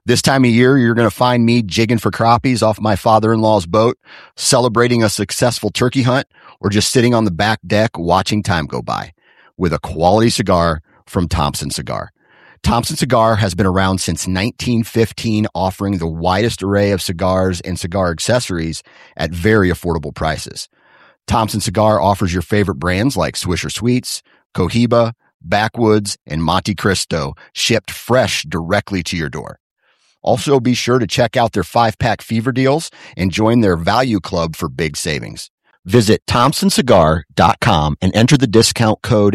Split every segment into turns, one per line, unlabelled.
This time of year, you're going to find me jigging for crappies off my father-in-law's boat, celebrating a successful turkey hunt, or just sitting on the back deck watching time go by with a quality cigar from Thompson Cigar. Thompson Cigar has been around since 1915, offering the widest array of cigars and cigar accessories at very affordable prices. Thompson Cigar offers your favorite brands like Swisher Sweets, Cohiba, Backwoods, and Monte Cristo, shipped fresh directly to your door. Also, be sure to check out their 5-pack fever deals and join their value club for big savings. Visit thompsoncigar.com and enter the discount code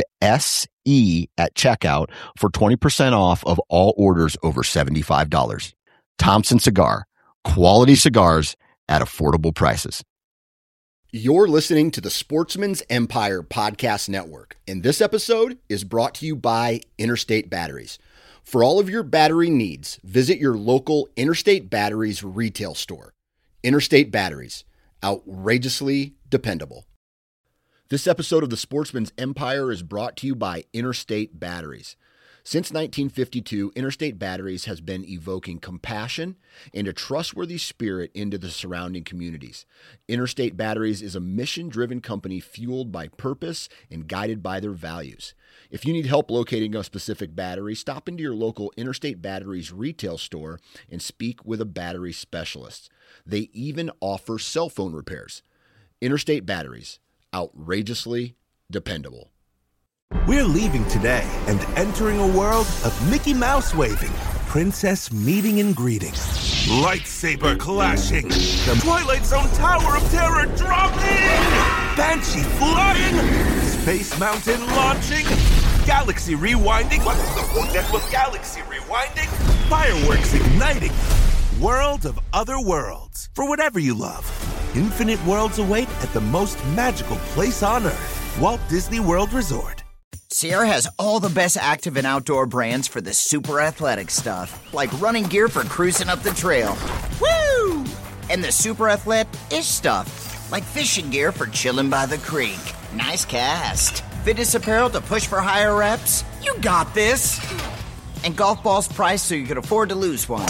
SE at checkout for 20% off of all orders over $75. Thompson Cigar, quality cigars at affordable prices. You're listening to the Sportsman's Empire Podcast Network, and this episode is brought to you by Interstate Batteries. For all of your battery needs, visit your local Interstate Batteries retail store. Interstate Batteries, outrageously dependable. This episode of the Sportsman's Empire is brought to you by Interstate Batteries. Since 1952, Interstate Batteries has been evoking compassion and a trustworthy spirit into the surrounding communities. Interstate Batteries is a mission-driven company fueled by purpose and guided by their values. If you need help locating a specific battery, stop into your local Interstate Batteries retail store and speak with a battery specialist. They even offer cell phone repairs. Interstate Batteries, outrageously dependable.
We're leaving today and entering a world of Mickey Mouse waving, princess meeting and greeting, lightsaber clashing, the Twilight Zone Tower of Terror dropping, Banshee flying, Space Mountain launching, galaxy rewinding. What's the whole with galaxy rewinding? Fireworks igniting. World of other worlds. For whatever you love. Infinite worlds await at the most magical place on Earth. Walt Disney World Resort.
Sierra has all the best active and outdoor brands for the super athletic stuff. Like running gear for cruising up the trail. Woo! And the super athlete-ish stuff. Like fishing gear for chilling by the creek. Nice cast. Fitness apparel to push for higher reps. You got this. And golf balls priced so you can afford to lose one.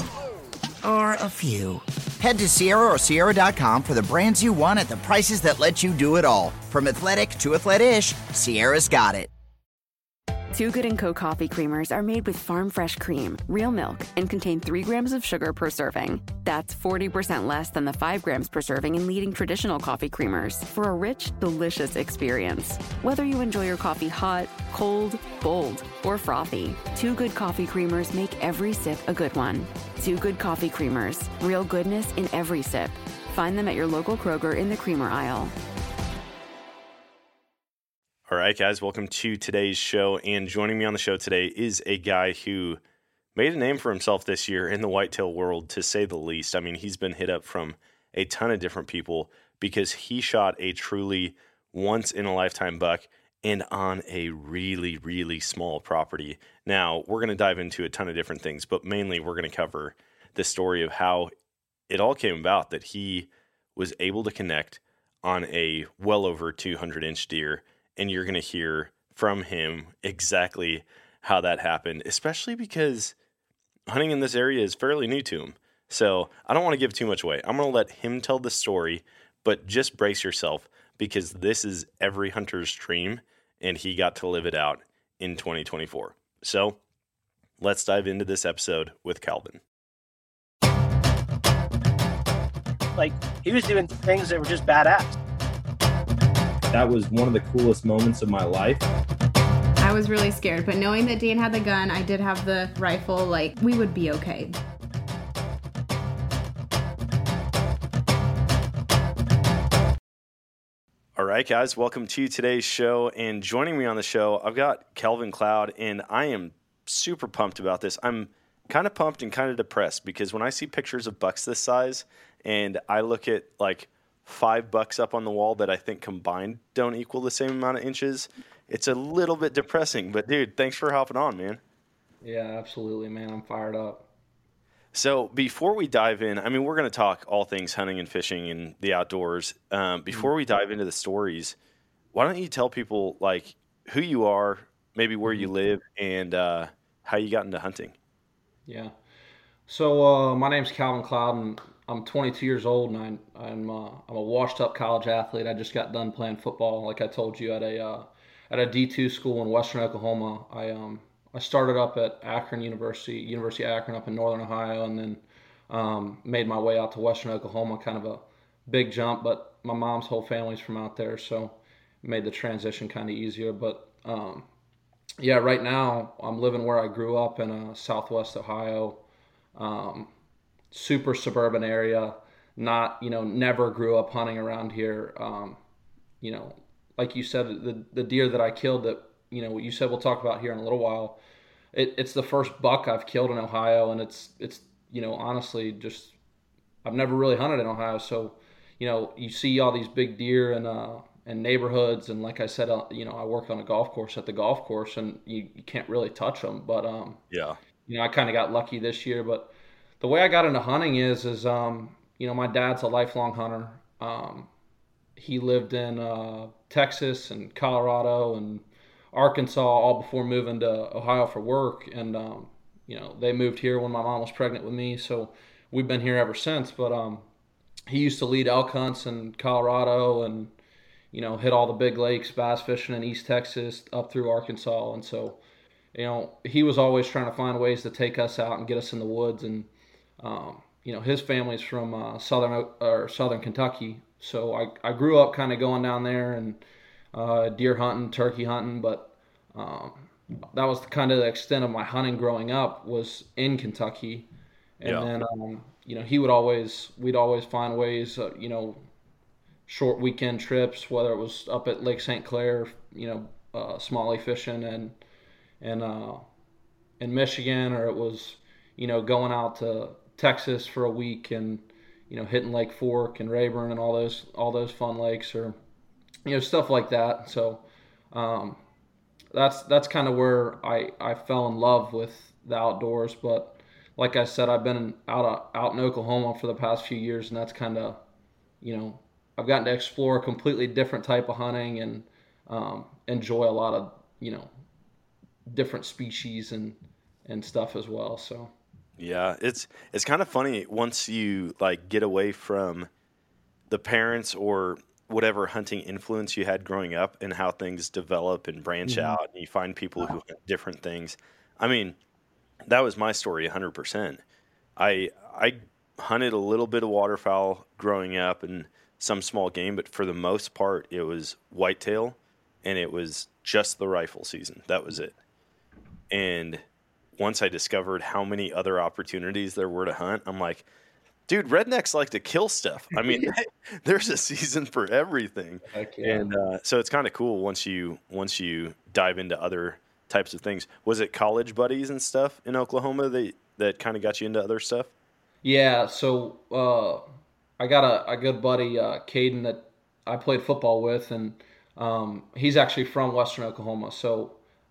Or a few. Head to Sierra or Sierra.com for the brands you want at the prices that let you do it all. From athletic to athlete-ish, Sierra's got it.
Too Good & Co. coffee creamers are made with farm fresh cream, real milk, and contain 3 grams of sugar per serving. That's 40% less than the 5 grams per serving in leading traditional coffee creamers for a rich, delicious experience. Whether you enjoy your coffee hot, cold, bold, or frothy, Too Good coffee creamers make every sip a good one. Too Good coffee creamers, real goodness in every sip. Find them at your local Kroger in the creamer aisle.
All right, guys, welcome to today's show. And joining me on the show today is a guy who made a name for himself this year in the whitetail world, to say the least. I mean, he's been hit up from a ton of different people because he shot a truly once-in-a-lifetime buck and on a really, really small property. Now, we're going to dive into a ton of different things, but mainly we're going to cover the story of how it all came about that he was able to connect on a well over 200-inch deer. And you're going to hear from him exactly how that happened, especially because hunting in this area is fairly new to him. So I don't want to give too much away. I'm going to let him tell the story, but just brace yourself because this is every hunter's dream, and he got to live it out in 2024. So let's dive into this episode with Calvin.
Like, he was doing things that were just badass.
That was one of the coolest moments of my life.
I was really scared, but knowing that Dan had the gun, I did have the rifle, like, we would be okay.
All right, guys, welcome to today's show. And joining me on the show, I've got Calvin Cloud, and I am super pumped about this. I'm kind of pumped and kind of depressed because when I see pictures of bucks this size and I look at, like, 5 bucks up on the wall that I think combined don't equal the same amount of inches, it's a little bit depressing. But, dude, thanks for hopping on, man.
Yeah, absolutely, man. I'm fired up.
So before we dive in, I mean, we're going to talk all things hunting and fishing and the outdoors. Before we dive into the stories, why don't you tell people, like, who you are, maybe where you live, and how you got into hunting?
Yeah. So my name's Calvin Cloud, and I'm 22 years old, and I'm a washed-up college athlete. I just got done playing football, like I told you, at a D2 school in Western Oklahoma. I started up at Akron University, University of Akron, up in Northern Ohio, and then made my way out to Western Oklahoma. Kind of a big jump, but my mom's whole family's from out there, so it made the transition kind of easier. But yeah, right now I'm living where I grew up in Southwest Ohio. Um, Super suburban area. Not, never grew up hunting around here. You know, like you said, the deer that I killed that, what you said we'll talk about here in a little while. It's the first buck I've killed in Ohio, and it's honestly just I've never really hunted in Ohio, so you see all these big deer and neighborhoods, and like I said, I work on a golf course at the golf course, and you can't really touch them. But
Yeah.
I kind of got lucky this year. But the way I got into hunting is my dad's a lifelong hunter. He lived in Texas and Colorado and Arkansas all before moving to Ohio for work, and they moved here when my mom was pregnant with me, so we've been here ever since. But he used to lead elk hunts in Colorado, and hit all the big lakes, bass fishing in East Texas up through Arkansas, and so he was always trying to find ways to take us out and get us in the woods. And his family's from southern Kentucky, so I grew up kind of going down there and deer hunting, turkey hunting, but that was kind of the extent of my hunting growing up, was in Kentucky. And
Yeah.
then we'd always find ways, short weekend trips, whether it was up at Lake St. Clair, smalley fishing in Michigan, or it was going out to Texas for a week and hitting Lake Fork and Rayburn and all those fun lakes, or stuff like that. So that's kind of where I fell in love with the outdoors. But like I said, I've been out in Oklahoma for the past few years, and that's kind of I've gotten to explore a completely different type of hunting, and enjoy a lot of different species and stuff as well. So
Yeah, it's kind of funny once you like get away from the parents or whatever hunting influence you had growing up, and how things develop and branch out, and you find people who hunt different things. I mean, that was my story 100%. I hunted a little bit of waterfowl growing up and some small game, but for the most part it was whitetail, and it was just the rifle season. That was it. And once I discovered how many other opportunities there were to hunt, I'm like, dude, rednecks like to kill stuff. I mean, there's a season for everything.
Heck yeah.
And so it's kind of cool once you dive into other types of things. Was it college buddies and stuff in Oklahoma that kind of got you into other stuff?
Yeah, so I got a good buddy, Caden, that I played football with, and he's actually from Western Oklahoma. So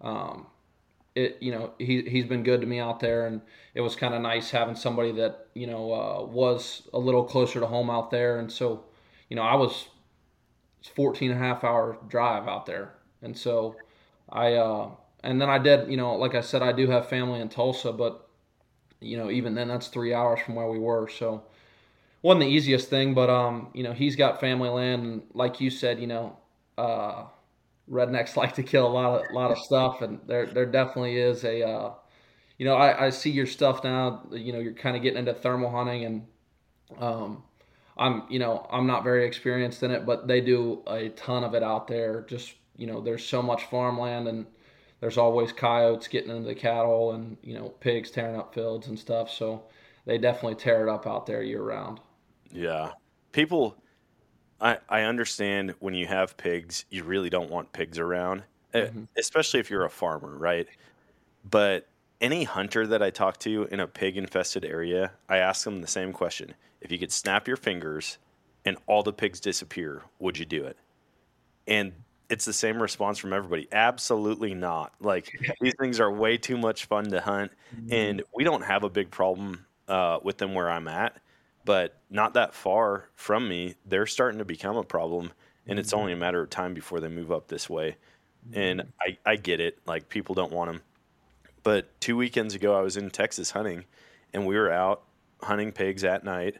he's been good to me out there, and it was kind of nice having somebody that was a little closer to home out there. And so I was 14 and a half hour drive out there, and so and then I did, like I said, I do have family in Tulsa, but even then that's 3 hours from where we were. So wasn't the easiest thing, but he's got family land, and like you said, rednecks like to kill a lot of stuff, and there definitely is a I see your stuff now. You're kind of getting into thermal hunting, and I'm not very experienced in it, but they do a ton of it out there. Just there's so much farmland, and there's always coyotes getting into the cattle, and pigs tearing up fields and stuff. So they definitely tear it up out there year round.
Yeah. People, I understand when you have pigs, you really don't want pigs around, especially if you're a farmer, right? But any hunter that I talk to in a pig-infested area, I ask them the same question. If you could snap your fingers and all the pigs disappear, would you do it? And it's the same response from everybody. Absolutely not. Like, these things are way too much fun to hunt, and we don't have a big problem with them where I'm at. But not that far from me, they're starting to become a problem, and it's only a matter of time before they move up this way. And I get it. Like, people don't want them. But 2 weekends ago, I was in Texas hunting, and we were out hunting pigs at night.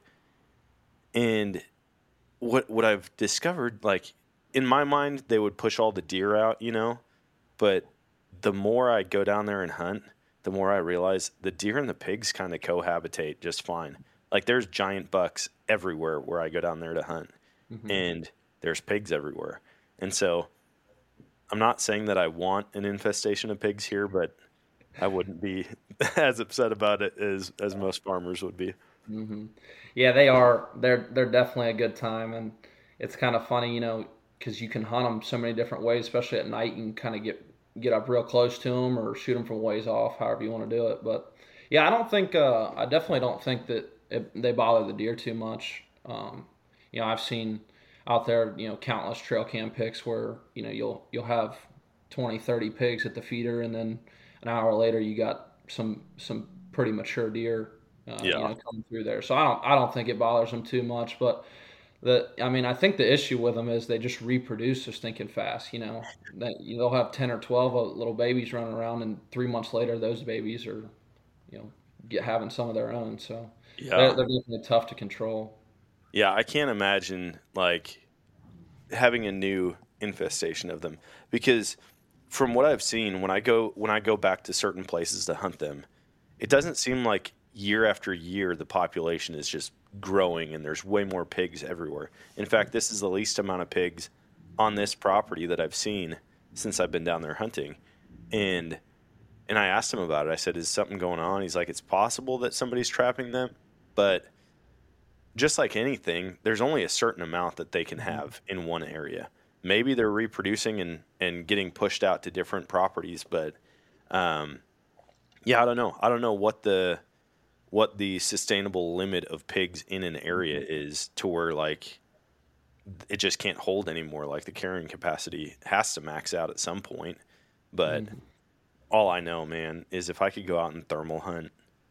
And what I've discovered, like, in my mind, they would push all the deer out, you know, but the more I go down there and hunt, the more I realize the deer and the pigs kind of cohabitate just fine. Like, there's giant bucks everywhere where I go down there to hunt, and there's pigs everywhere. And so I'm not saying that I want an infestation of pigs here, but I wouldn't be as upset about it as most farmers would be.
Yeah, they are. They're definitely a good time, and it's kind of funny, you know, because you can hunt them so many different ways, especially at night. You can kind of get up real close to them or shoot them from ways off, however you want to do it. But yeah, I definitely don't think that they bother the deer too much. You know, I've seen out there, you know, countless trail cam pics where, you know, you'll have 20, 30 pigs at the feeder, and then an hour later you got some pretty mature deer, you know, coming through there. So I don't think it bothers them too much. But I think the issue with them is they just reproduce so stinking fast. You know, they'll have 10 or 12 little babies running around, and 3 months later those babies are, you know, having some of their own. So they're definitely tough to control.
Yeah, I can't imagine like having a new infestation of them, because from what I've seen, when I go back to certain places to hunt them, it doesn't seem like year after year the population is just growing and there's way more pigs everywhere. In fact, this is the least amount of pigs on this property that I've seen since I've been down there hunting. And I asked him about it. I said, "Is something going on?" He's like, "It's possible that somebody's trapping them, but just like anything, there's only a certain amount that they can have in one area. Maybe they're reproducing and getting pushed out to different properties, but yeah, I don't know. I don't know what the sustainable limit of pigs in an area is to where like it just can't hold anymore. Like the carrying capacity has to max out at some point. But all I know, man, is if I could go out and thermal hunt,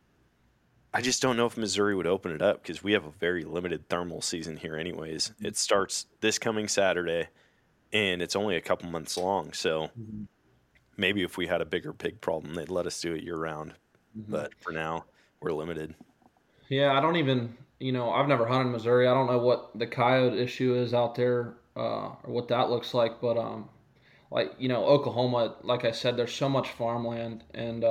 I just don't know if Missouri would open it up, because we have a very limited thermal season here anyways. It starts this coming Saturday, and it's only a couple months long. So maybe if we had a bigger pig problem, they'd let us do it year round. But for now, we're limited.
Yeah, I don't even, you know, I've never hunted in Missouri. I don't know what the coyote issue is out there, or what that looks like. But like, you know, Oklahoma, like I said, there's so much farmland, and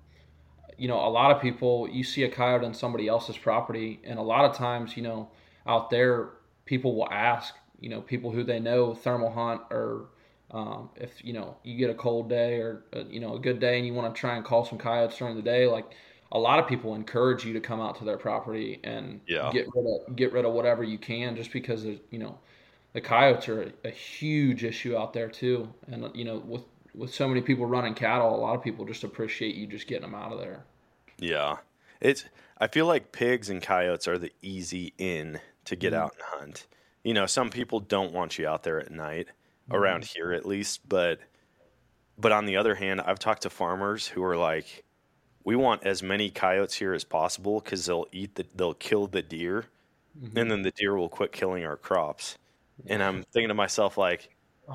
you know, a lot of people, you see a coyote on somebody else's property, and a lot of times, you know, out there, people will ask, you know, people who they know thermal hunt, or if, you know, you get a cold day or, you know, a good day and you want to try and call some coyotes during the day, like a lot of people encourage you to come out to their property and get rid of whatever you can, just because, you know, the coyotes are a huge issue out there too. And, you know, with so many people running cattle, a lot of people just appreciate you just getting them out of there.
Yeah. I feel like pigs and coyotes are the easy in to get out and hunt. You know, some people don't want you out there at night, around here at least, but on the other hand, I've talked to farmers who are like, we want as many coyotes here as possible, because they'll kill the deer, and then the deer will quit killing our crops. And I'm thinking to myself, like,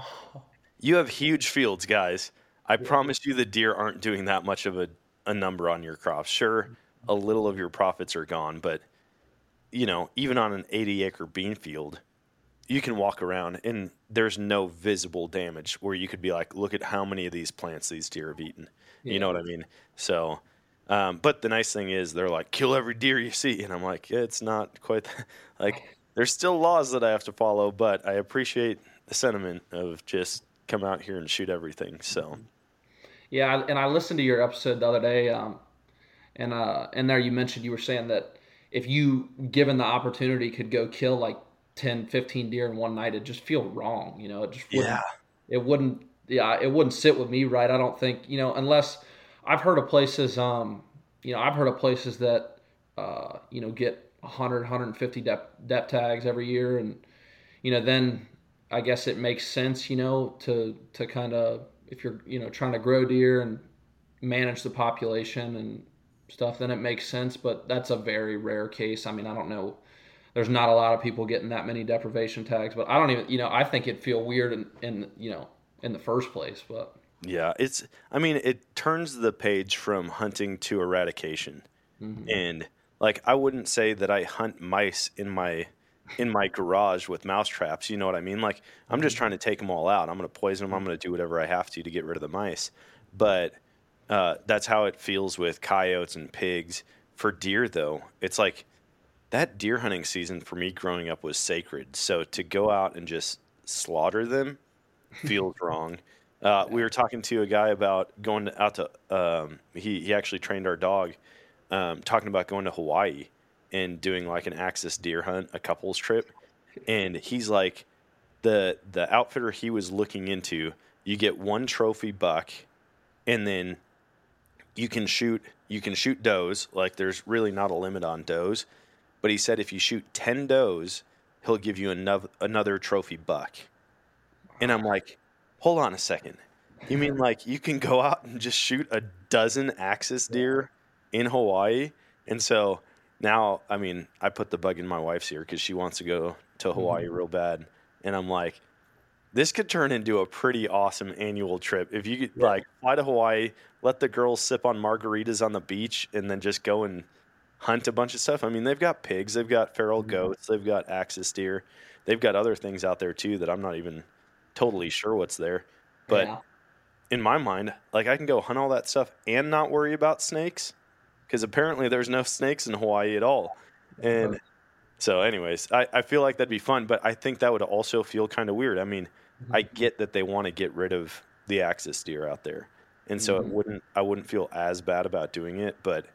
you have huge fields, guys. I promise you the deer aren't doing that much of a number on your crops. Sure, a little of your profits are gone, but, you know, even on an 80-acre bean field, you can walk around and there's no visible damage where you could be like, look at how many of these plants these deer have eaten. You know what I mean? So, but the nice thing is they're like, kill every deer you see. And I'm like, it's not quite like, there's still laws that I have to follow, but I appreciate the sentiment of just come out here and shoot everything. So,
yeah. And I listened to your episode the other day, and in there you mentioned, you were saying that if you, given the opportunity, could go kill like 10, 15 deer in one night, it just feel wrong. You know, it just wouldn't, it wouldn't sit with me right. I don't think, you know, unless I've heard of places, you know, I've heard of places that, you know, get 100, 150 dep tags every year. And, you know, then I guess it makes sense, you know, to kind of, if you're, you know, trying to grow deer and manage the population and stuff, then it makes sense. But that's a very rare case. I mean, I don't know. There's not a lot of people getting that many deprivation tags, but I don't even, you know, I think it'd feel weird in you know, in the first place, but.
Yeah, it turns the page from hunting to eradication. And like, I wouldn't say that I hunt mice in my garage with mouse traps. You know what I mean? Like, I'm just trying to take them all out. I'm going to poison them. I'm going to do whatever I have to get rid of the mice. But that's how it feels with coyotes and pigs. For deer, though, it's like that deer hunting season for me growing up was sacred. So to go out and just slaughter them feels wrong. We were talking to a guy about going out to, he actually trained our dog, talking about going to Hawaii and doing like an axis deer hunt, a couple's trip. And he's like, the outfitter he was looking into, you get one trophy buck, and then you can shoot does. Like, there's really not a limit on does. But he said if you shoot 10 does, he'll give you another trophy buck. And I'm like, hold on a second. You mean like you can go out and just shoot a dozen axis deer in Hawaii? And so now, I mean, I put the bug in my wife's ear because she wants to go to Hawaii real bad. And I'm like, this could turn into a pretty awesome annual trip. If you could like fly to Hawaii, let the girls sip on margaritas on the beach, and then just go and hunt a bunch of stuff. I mean, they've got pigs, they've got feral goats, they've got axis deer. They've got other things out there too that I'm not even totally sure what's there. But in my mind, like, I can go hunt all that stuff and not worry about snakes, because apparently there's no snakes in Hawaii at all. And so anyways, I feel like that'd be fun, but I think that would also feel kind of weird. I mean, I get that they want to get rid of the axis deer out there. And so I wouldn't feel as bad about doing it, but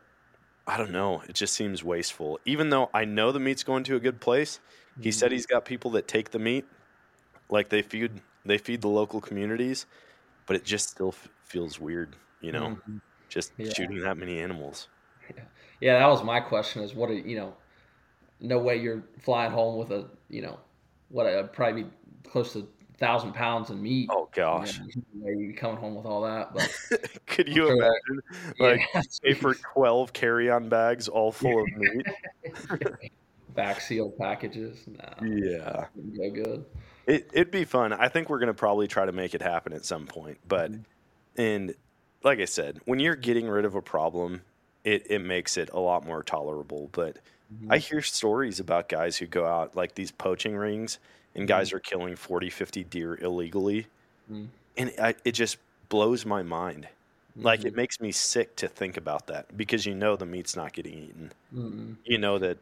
I don't know. It just seems wasteful. Even though I know the meat's going to a good place, he said he's got people that take the meat, like they feed the local communities, but it just still feels weird, you know, just shooting that many animals.
Yeah, that was my question: is what no way you're flying home with probably be close to 1,000 pounds in meat.
Oh gosh,
you're coming home with all that. But
could you imagine pay for 12 carry-on bags all full of meat?
Back sealed packages. Nah,
yeah,
go good.
It'd be fun. I think we're gonna probably try to make it happen at some point. But and like I said, when you're getting rid of a problem, it makes it a lot more tolerable. But I hear stories about guys who go out, like these poaching rings, and guys are killing 40, 50 deer illegally. And it just blows my mind. Like, it makes me sick to think about that, because you know the meat's not getting eaten. You know that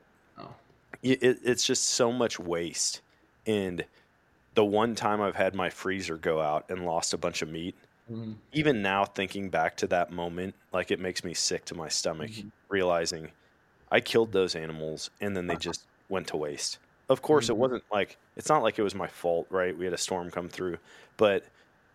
it's just so much waste. And the one time I've had my freezer go out and lost a bunch of meat, even now thinking back to that moment, like, it makes me sick to my stomach, realizing I killed those animals and then they just went to waste. Of course, it wasn't like, it's not like it was my fault, right? We had a storm come through, but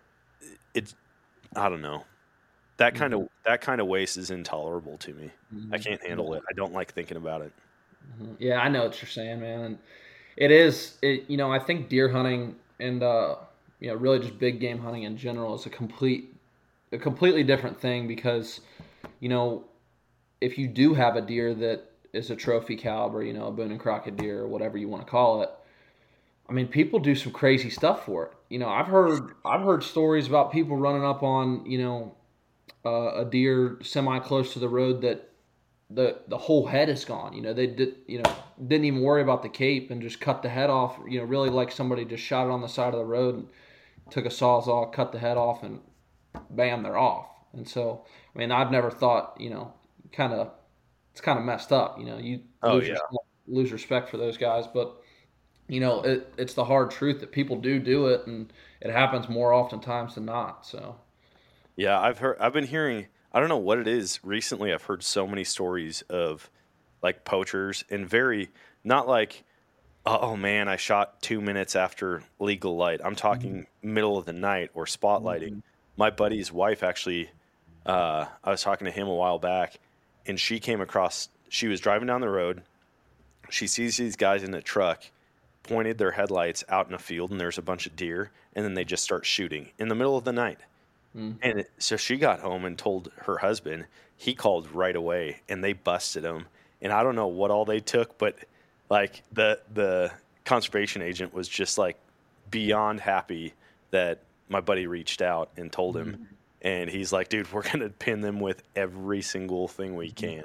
I don't know. That kind of waste is intolerable to me. I can't handle it. I don't like thinking about it.
Yeah, I know what you're saying, man. And I think deer hunting and really just big game hunting in general is a completely different thing, because if you do have a deer that is a trophy caliber, a Boone and Crockett deer or whatever you want to call it, I mean, people do some crazy stuff for it. I've heard stories about people running up on a deer semi close to the road that the whole head is gone. They didn't even worry about the cape and just cut the head off. Really like somebody just shot it on the side of the road and took a Sawzall, cut the head off, and bam, they're off. And so, I mean, I've never thought, it's kind of messed up. You lose respect for those guys, but it's the hard truth that people do it, and it happens more oftentimes than not. So,
yeah, I've been hearing, I don't know what it is. Recently, I've heard so many stories of like poachers, and not like, oh man, I shot 2 minutes after legal light. I'm talking middle of the night or spotlighting. My buddy's wife actually, I was talking to him a while back, and she was driving down the road. She sees these guys in a truck, pointed their headlights out in a field, and there's a bunch of deer, and then they just start shooting in the middle of the night. And so she got home and told her husband. He called right away, and they busted him. And I don't know what all they took, but like the conservation agent was just like beyond happy that my buddy reached out and told him. And he's like, dude, we're going to pin them with every single thing we can.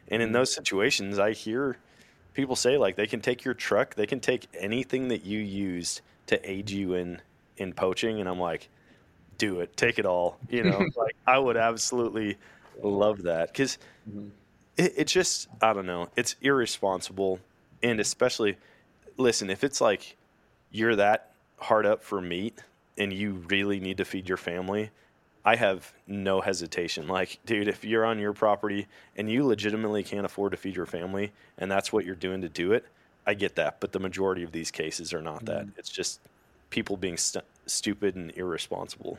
And in those situations, I hear people say, like, they can take your truck, they can take anything that you used to aid you in poaching. And I'm like, do it, take it all. Like, I would absolutely love that, because it just, I don't know, it's irresponsible. And especially, listen, if it's like you're that hard up for meat and you really need to feed your family, I have no hesitation. Like, dude, if you're on your property and you legitimately can't afford to feed your family and that's what you're doing to do it, I get that. But the majority of these cases are not that. It's just people being stupid and irresponsible.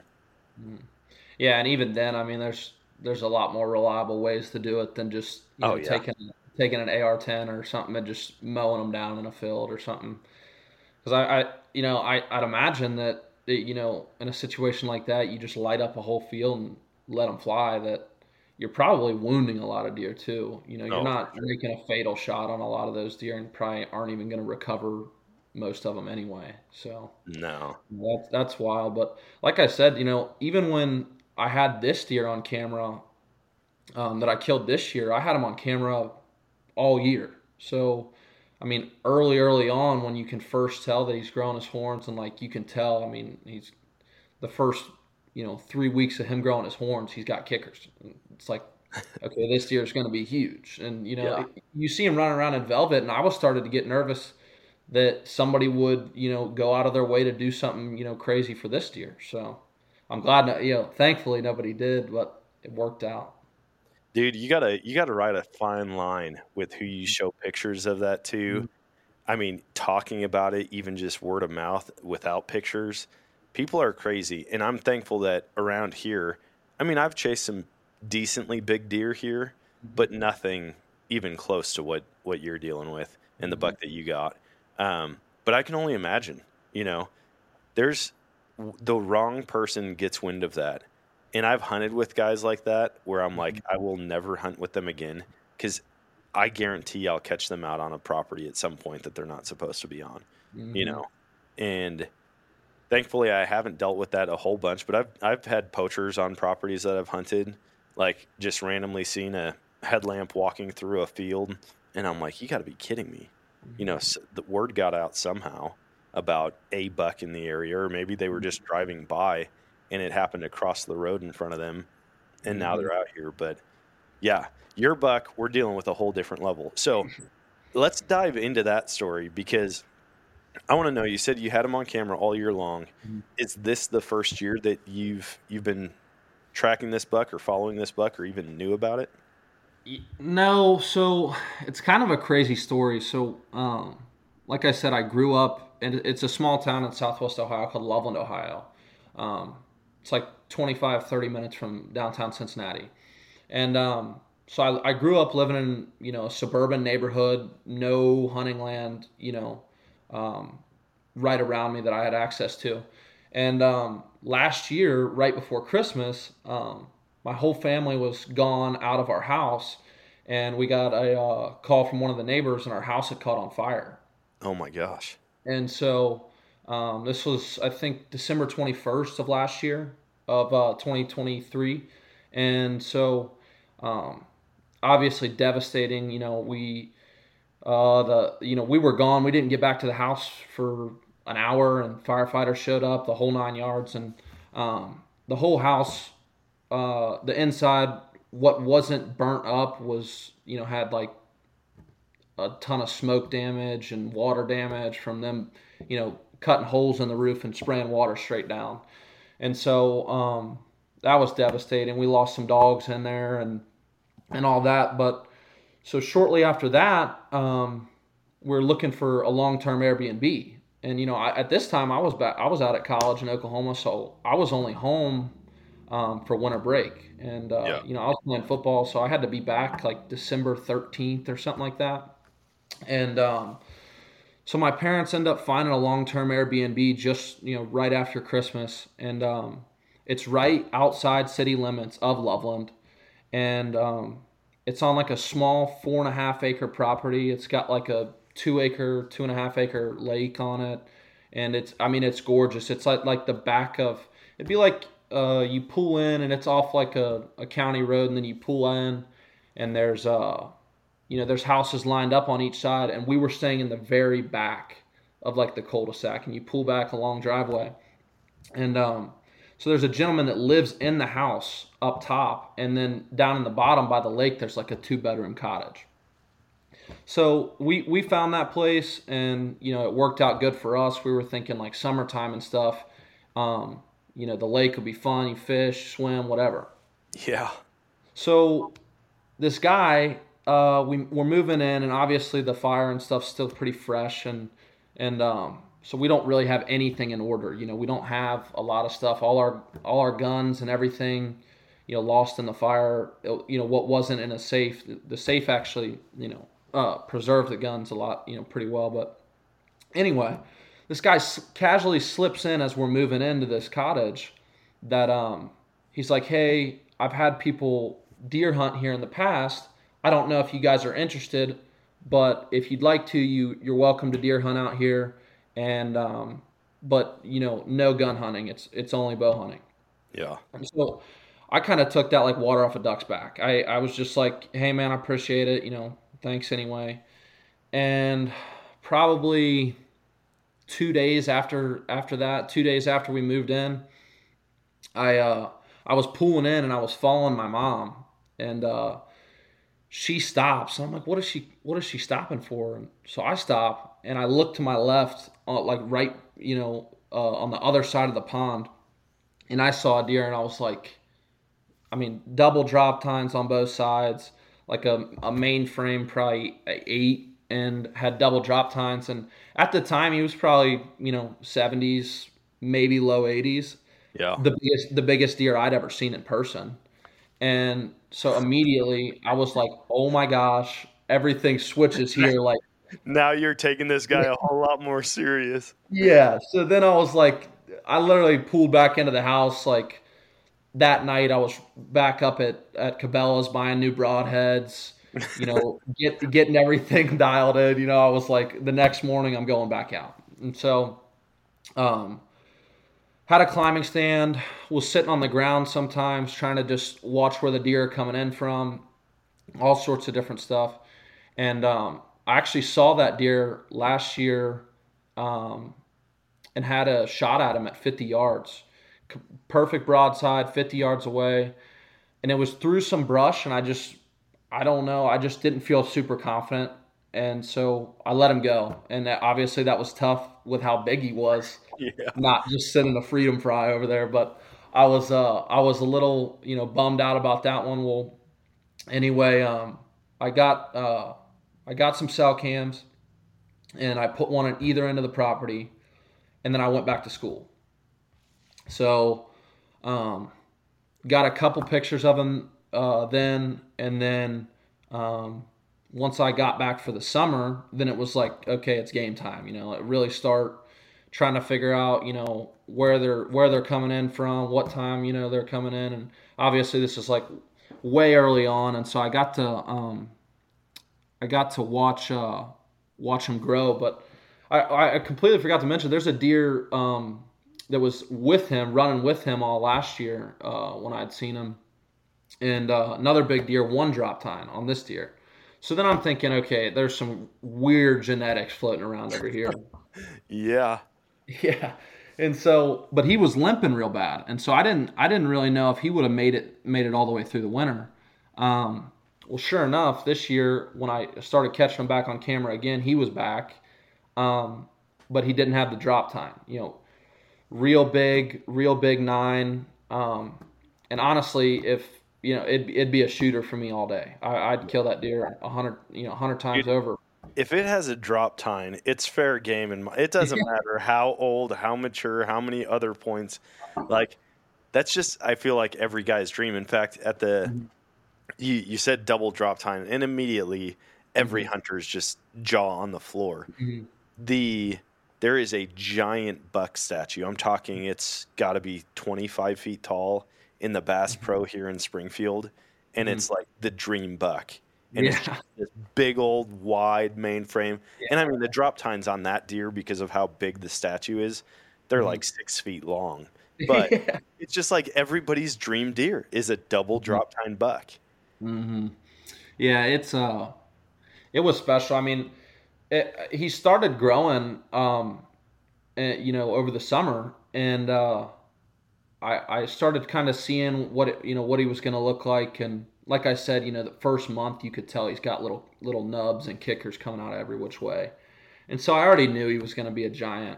Yeah, and even then, I mean, there's a lot more reliable ways to do it than just taking an AR-10 or something and just mowing them down in a field or something. Because I'd imagine that, in a situation like that, you just light up a whole field and let them fly, that you're probably wounding a lot of deer too. You're not making a fatal shot on a lot of those deer and probably aren't even going to recover most of them anyway. So
no,
that's wild. But like I said, even when I had this deer on camera that I killed this year, I had him on camera all year. So, I mean, early on, when you can first tell that he's growing his horns, and like you can tell, I mean, he's the first 3 weeks of him growing his horns, he's got kickers. It's like, okay, this deer is going to be huge. And you see him running around in velvet, and I was started to get nervous that somebody would go out of their way to do something crazy for this deer. So I'm glad thankfully nobody did, but it worked out.
Dude, you gotta ride a fine line with who you show pictures of that to. I mean, talking about it, even just word of mouth without pictures, people are crazy. And I'm thankful that around here, I mean, I've chased some decently big deer here, but nothing even close to what you're dealing with and the buck that you got. But I can only imagine, there's the wrong person gets wind of that. And I've hunted with guys like that where I'm like, I will never hunt with them again, because I guarantee I'll catch them out on a property at some point that they're not supposed to be on, And thankfully I haven't dealt with that a whole bunch, but I've had poachers on properties that I've hunted, like just randomly seen a headlamp walking through a field, and I'm like, you got to be kidding me. So the word got out somehow about a buck in the area, or maybe they were just driving by and it happened to cross the road in front of them, and now they're out here. But yeah, your buck, we're dealing with a whole different level. So let's dive into that story, because I want to know, you said you had him on camera all year long. Is this the first year that you've been tracking this buck or following this buck or even knew about it?
No, so it's kind of a crazy story. So like I said, I grew up, and it's a small town in southwest Ohio called Loveland, Ohio. It's like 25, 30 minutes from downtown Cincinnati. And so I grew up living in, a suburban neighborhood, no hunting land, right around me that I had access to. And last year, right before Christmas, my whole family was gone out of our house, and we got a call from one of the neighbors, and our house had caught on fire.
Oh my gosh.
And so this was, I think, December 21st of last year of 2023. And so obviously devastating. We were gone. We didn't get back to the house for an hour, and firefighters showed up, the whole 9 yards. And the whole house, the inside, what wasn't burnt up was, had like a ton of smoke damage and water damage from them, cutting holes in the roof and spraying water straight down. And so that was devastating. We lost some dogs in there and all that. But so shortly after that, we're looking for a long-term Airbnb. And, at this time I was out at college in Oklahoma, so I was only home for winter break. And, I was playing football, so I had to be back like December 13th or something like that. And so my parents end up finding a long-term Airbnb just, right after Christmas. And it's right outside city limits of Loveland. And it's on like a small 4.5 acre property. It's got like a 2.5 acre lake on it. And it's gorgeous. It's like the back of, it'd be like you pull in and it's off like a county road, and then you pull in and there's there's houses lined up on each side, and we were staying in the very back of like the cul-de-sac, and you pull back a long driveway. And so there's a gentleman that lives in the house up top, and then down in the bottom by the lake, there's like a 2-bedroom cottage. So we found that place, and it worked out good for us. We were thinking like summertime and stuff. The lake would be fun. You fish, swim, whatever.
Yeah.
So this guy, we're moving in, and obviously the fire and stuff's still pretty fresh, and so we don't really have anything in order. We don't have a lot of stuff. All our guns and everything, lost in the fire. What wasn't in a safe. The safe actually, preserved the guns a lot, pretty well. But anyway, this guy casually slips in as we're moving into this cottage that he's like, "Hey, I've had people deer hunt here in the past. I don't know if you guys are interested, but if you'd like to, you're welcome to deer hunt out here. And but no gun hunting. It's only bow hunting."
Yeah.
And so I kind of took that like water off a duck's back. I was just like, "Hey man, I appreciate it. Thanks anyway." And probably 2 days after that, 2 days after we moved in, I was pulling in and I was following my mom, and she stops. I'm like, what is she stopping for? And so I stop and I look to my left, like right, on the other side of the pond, and I saw a deer, and I was like, double drop tines on both sides, like a mainframe, probably 8, and had double drop tines. And at the time he was probably, 70s, maybe low 80s.
Yeah.
The biggest deer I'd ever seen in person. And so immediately I was like, oh my gosh, everything switches here. Like,
now you're taking this guy a whole lot more serious.
Yeah. So then I was like, I literally pulled back into the house. Like that night I was back up at Cabela's buying new broadheads, getting everything dialed in. I was like, the next morning I'm going back out. And so, had a climbing stand, was sitting on the ground sometimes trying to just watch where the deer are coming in from, all sorts of different stuff. And I actually saw that deer last year and had a shot at him at 50 yards. Perfect broadside, 50 yards away. And it was through some brush, and I don't know, I just didn't feel super confident. And so I let him go. And obviously that was tough with how big he was.
Yeah.
Not just sending a freedom fry over there, but I was a little, bummed out about that one. Well, anyway, I got some cell cams, and I put one at either end of the property, and then I went back to school. So, got a couple pictures of him then, and then once I got back for the summer, then it was like, okay, it's game time. It really start trying to figure out, where they're coming in from, what time, they're coming in. And obviously this is like way early on. And so I got to watch them grow. But I completely forgot to mention, there's a deer that was with him, running with him all last year when I'd seen him. And another big deer, 1 drop tine on this deer. So then I'm thinking, okay, there's some weird genetics floating around over here.
Yeah.
Yeah. And so, but he was limping real bad. And so I didn't really know if he would have made it all the way through the winter. Well, sure enough, this year when I started catching him back on camera again, he was back. But he didn't have the drop tine, real big 9. And honestly, if, it'd be a shooter for me all day. I'd kill that deer 100 times over.
If it has a drop tine, it's fair game. And it doesn't matter how old, how mature, how many other points. Like, that's just, I feel like every guy's dream. In fact, at you said double drop tine, and immediately every hunter's just jaw on the floor. Mm-hmm. There is a giant buck statue. I'm talking, it's got to be 25 feet tall in the Bass Pro here in Springfield, and it's like the dream buck. And it's just this big old wide mainframe. Yeah. And I mean, the drop tines on that deer, because of how big the statue is, they're like 6 feet long. But it's just like everybody's dream deer is a double drop tine buck.
Mm-hmm. Yeah, it's It was special. I mean, he started growing, over the summer, and I started kind of seeing what he was going to look like. And like I said, the first month you could tell he's got little nubs and kickers coming out every which way. And so I already knew he was going to be a giant.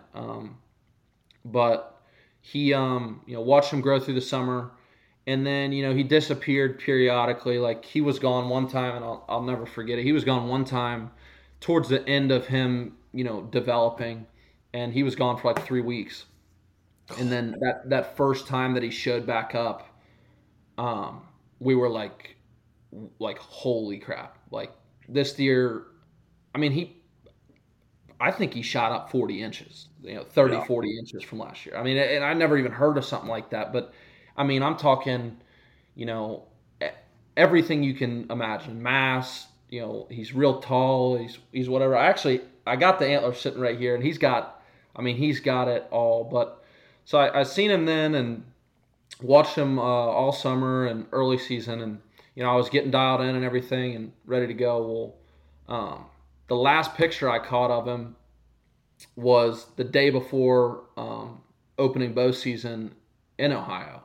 But he, watched him grow through the summer. And then, he disappeared periodically. Like, he was gone one time, and I'll never forget it. He was gone one time towards the end of him, developing. And he was gone for like 3 weeks. And then that first time that he showed back up, we were like, holy crap. Like, this deer, I mean, I think he shot up 40 inches, 30, 40 inches from last year. I mean, and I never even heard of something like that. But, I mean, I'm talking, everything you can imagine. Mass, he's real tall. He's whatever. I got the antler sitting right here, and he's got it all. But so I seen him then and watched him all summer and early season. And, I was getting dialed in and everything and ready to go. Well, the last picture I caught of him was the day before opening bow season in Ohio.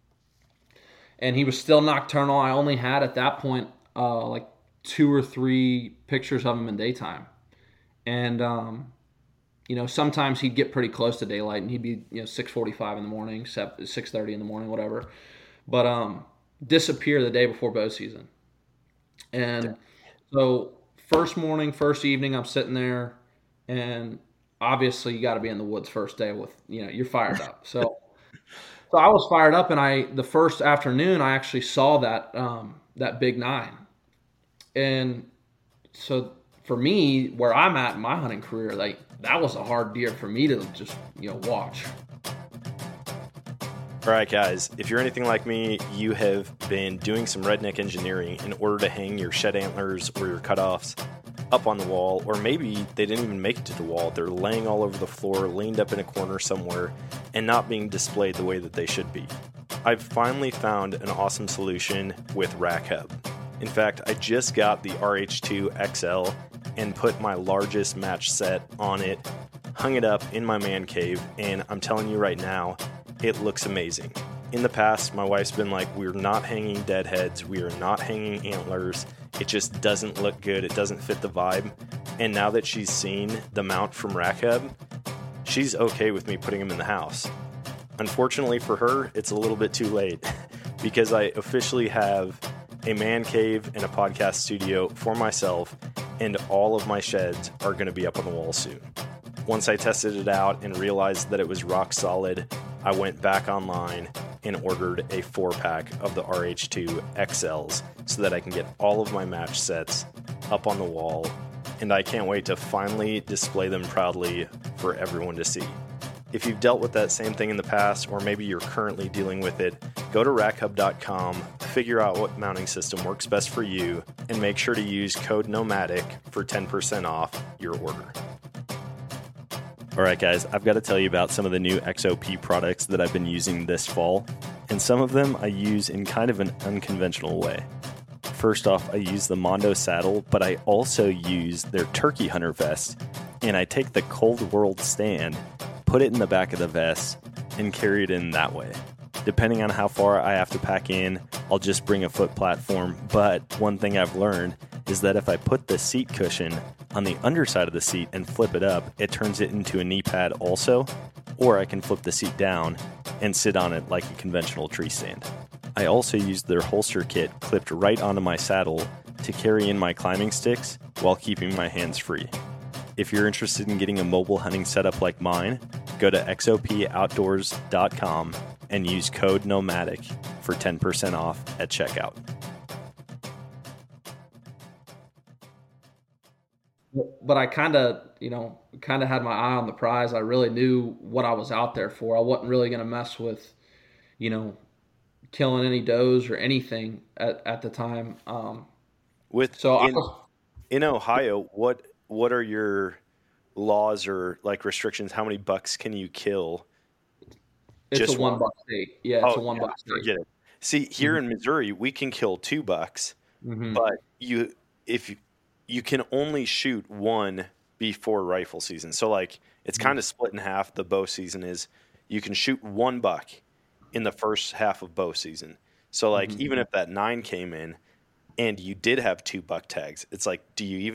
And he was still nocturnal. I only had at that point like 2 or 3 pictures of him in daytime. And, sometimes he'd get pretty close to daylight and he'd be, 6:45 in the morning, 6:30 in the morning, whatever. But disappear the day before bow season. And so first morning, first evening, I'm sitting there, and obviously you got to be in the woods first day with, you're fired up. So I was fired up, and the first afternoon I actually saw that big 9. And so for me, where I'm at in my hunting career, like, that was a hard deer for me to just, watch.
All right, guys, if you're anything like me, you have been doing some redneck engineering in order to hang your shed antlers or your cutoffs up on the wall, or maybe they didn't even make it to the wall. They're laying all over the floor, leaned up in a corner somewhere, and not being displayed the way that they should be. I've finally found an awesome solution with Rack Hub. In fact, I just got the RH2 XL and put my largest match set on it, hung it up in my man cave, and I'm telling you right now, it looks amazing. In the past, my wife's been like, we're not hanging deadheads, we are not hanging antlers, it just doesn't look good, it doesn't fit the vibe. And now that she's seen the mount from Rack Hub, she's okay with me putting them in the house. Unfortunately for her, it's a little bit too late because I officially have a man cave and a podcast studio for myself, and all of my sheds are going to be up on the wall soon. Once I tested it out and realized that it was rock solid, I went back online and ordered a 4-pack of the RH2 XLs so that I can get all of my match sets up on the wall, and I can't wait to finally display them proudly for everyone to see. If you've dealt with that same thing in the past, or maybe you're currently dealing with it, go to rackhub.com, figure out what mounting system works best for you, and make sure to use code NOMADIC for 10% off your order. All right, guys, I've got to tell you about some of the new XOP products that I've been using this fall, and some of them I use in kind of an unconventional way. First off, I use the Mondo saddle, but I also use their turkey hunter vest, and I take the Cold World stand, put it in the back of the vest, and carry it in that way. Depending on how far I have to pack in, I'll just bring a foot platform, but one thing I've learned is that if I put the seat cushion on the underside of the seat and flip it up, it turns it into a knee pad also, or I can flip the seat down and sit on it like a conventional tree stand. I also use their holster kit clipped right onto my saddle to carry in my climbing sticks while keeping my hands free. If you're interested in getting a mobile hunting setup like mine, go to xopoutdoors.com and use code NOMADIC for 10% off at checkout.
But I kind of had my eye on the prize. I really knew what I was out there for. I wasn't really going to mess with, killing any does or anything at the time.
In Ohio, what are your laws or like restrictions? How many bucks can you kill?
It's just a $1 state. Yeah, it's a $1 state.
Forget it. See, here in Missouri, we can kill $2, but you can only shoot one before rifle season. So like it's kind of split in half. The bow season is you can shoot one buck in the first half of bow season. So like even if that 9 came in and you did have 2 buck tags, it's like do you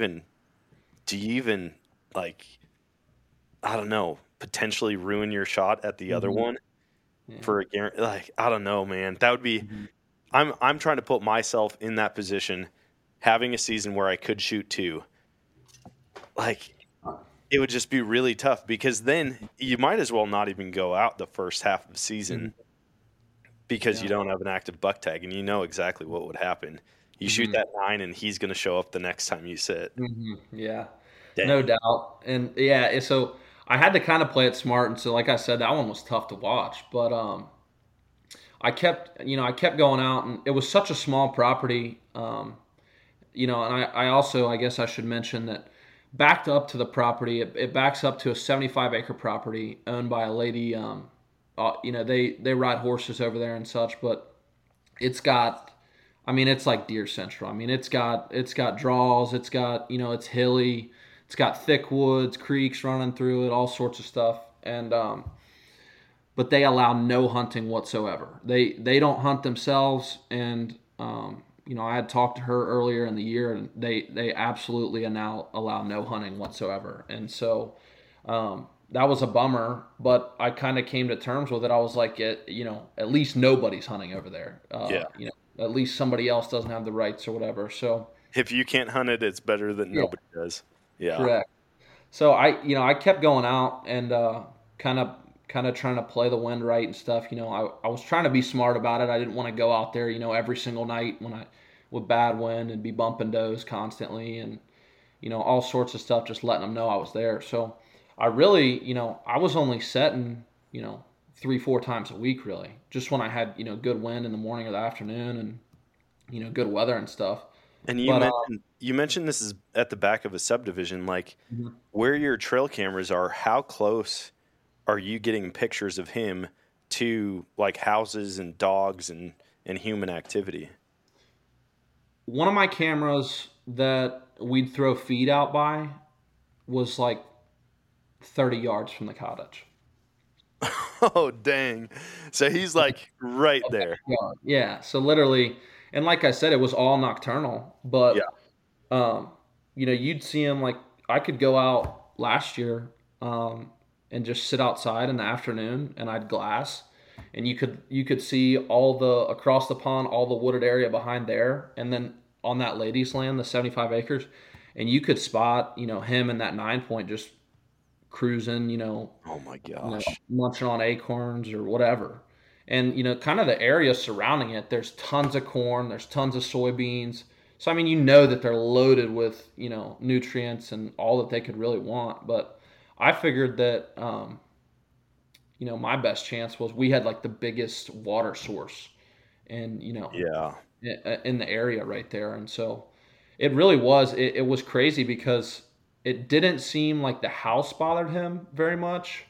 even like I don't know, potentially ruin your shot at the other one for a guarantee? Like I don't know, man. That would be I'm trying to put myself in that position, having a season where I could shoot 2. Like it would just be really tough because then you might as well not even go out the first half of the season because you don't have an active buck tag and you know exactly what would happen. You shoot that 9 and he's going to show up the next time you sit.
Yeah,
Dang.
no doubt. And so I had to kind of play it smart. And so, like I said, that one was tough to watch, but I kept going out, and it was such a small property, and I also, I guess I should mention that backed up to the property, it backs up to a 75-acre property owned by a lady. They ride horses over there and such, but it's got, it's like Deer Central. It's got draws, it's got, it's hilly, it's got thick woods, creeks running through it, all sorts of stuff, and but they allow no hunting whatsoever. They don't hunt themselves, and I had talked to her earlier in the year, and they absolutely now allow no hunting whatsoever. And so that was a bummer, but I kind of came to terms with it. I was like, at least nobody's hunting over there. At least somebody else doesn't have the rights or whatever. So
if you can't hunt it, it's better that nobody does. Yeah,
correct. So I kept going out and kind of trying to play the wind right and stuff. I was trying to be smart about it. I didn't want to go out there, every single night with bad wind and be bumping does constantly and, all sorts of stuff, just letting them know I was there. So I really, I was only setting, 3-4 times a week really, just when I had, good wind in the morning or the afternoon and, good weather and stuff.
And you mentioned this is at the back of a subdivision, like where your trail cameras are, how close are you getting pictures of him to like houses and dogs and human activity?
One of my cameras that we'd throw feed out by was like 30 yards from the cottage.
Oh, dang. So he's like right there.
Yeah. So literally, and like I said, it was all nocturnal, but, you'd see him, like I could go out last year, and just sit outside in the afternoon, and I'd glass, and you could see across the pond, all the wooded area behind there, and then on that lady's land, the 75 acres, and you could spot, him and that 9-point just cruising,
oh my gosh,
munching on acorns or whatever. And, kind of the area surrounding it, there's tons of corn, there's tons of soybeans. So, that they're loaded with, nutrients and all that they could really want. But I figured that, my best chance was we had like the biggest water source and, in the area right there. And so it really was, it was crazy because it didn't seem like the house bothered him very much.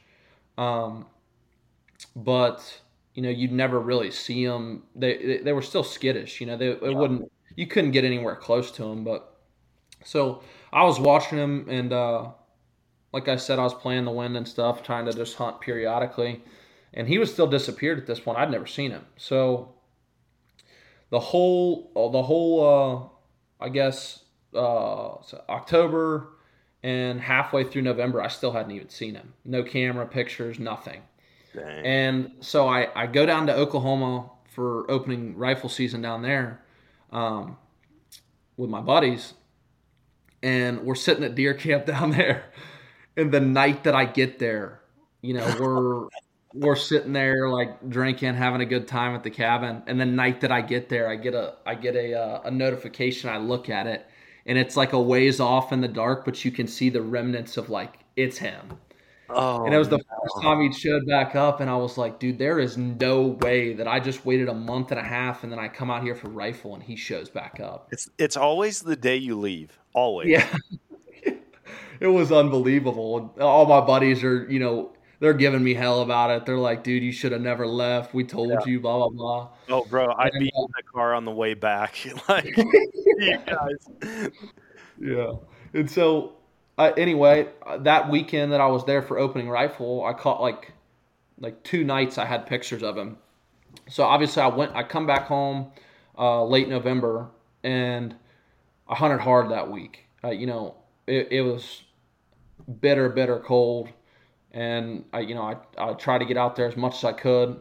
But, you'd never really see them. They were still skittish, you couldn't get anywhere close to them. But so I was watching him and, like I said, I was playing the wind and stuff, trying to just hunt periodically. And he was still disappeared at this point. I'd never seen him. So the whole I guess, October and halfway through November, I still hadn't even seen him. No camera, pictures, nothing.
Dang.
And so I go down to Oklahoma for opening rifle season down there with my buddies. And we're sitting at deer camp down there. And the night that I get there, we're sitting there like drinking, having a good time at the cabin. And the night that I get there, I get a notification. I look at it, and it's like a ways off in the dark, but you can see the remnants of like it's him.
Oh,
and it was the first time he showed back up, and I was like, dude, there is no way that I just waited a month and a half, and then I come out here for rifle, and he shows back up.
It's always the day you leave. Always.
Yeah. It was unbelievable. All my buddies are, they're giving me hell about it. They're like, dude, you should have never left. We told you, blah, blah, blah.
Oh, bro, I'd be in the car on the way back. Like, you guys.
Yeah. And so, anyway, that weekend that I was there for opening rifle, I caught like 2 nights I had pictures of him. So obviously I come back home late November, and I hunted hard that week. It was bitter cold, and I tried to get out there as much as I could.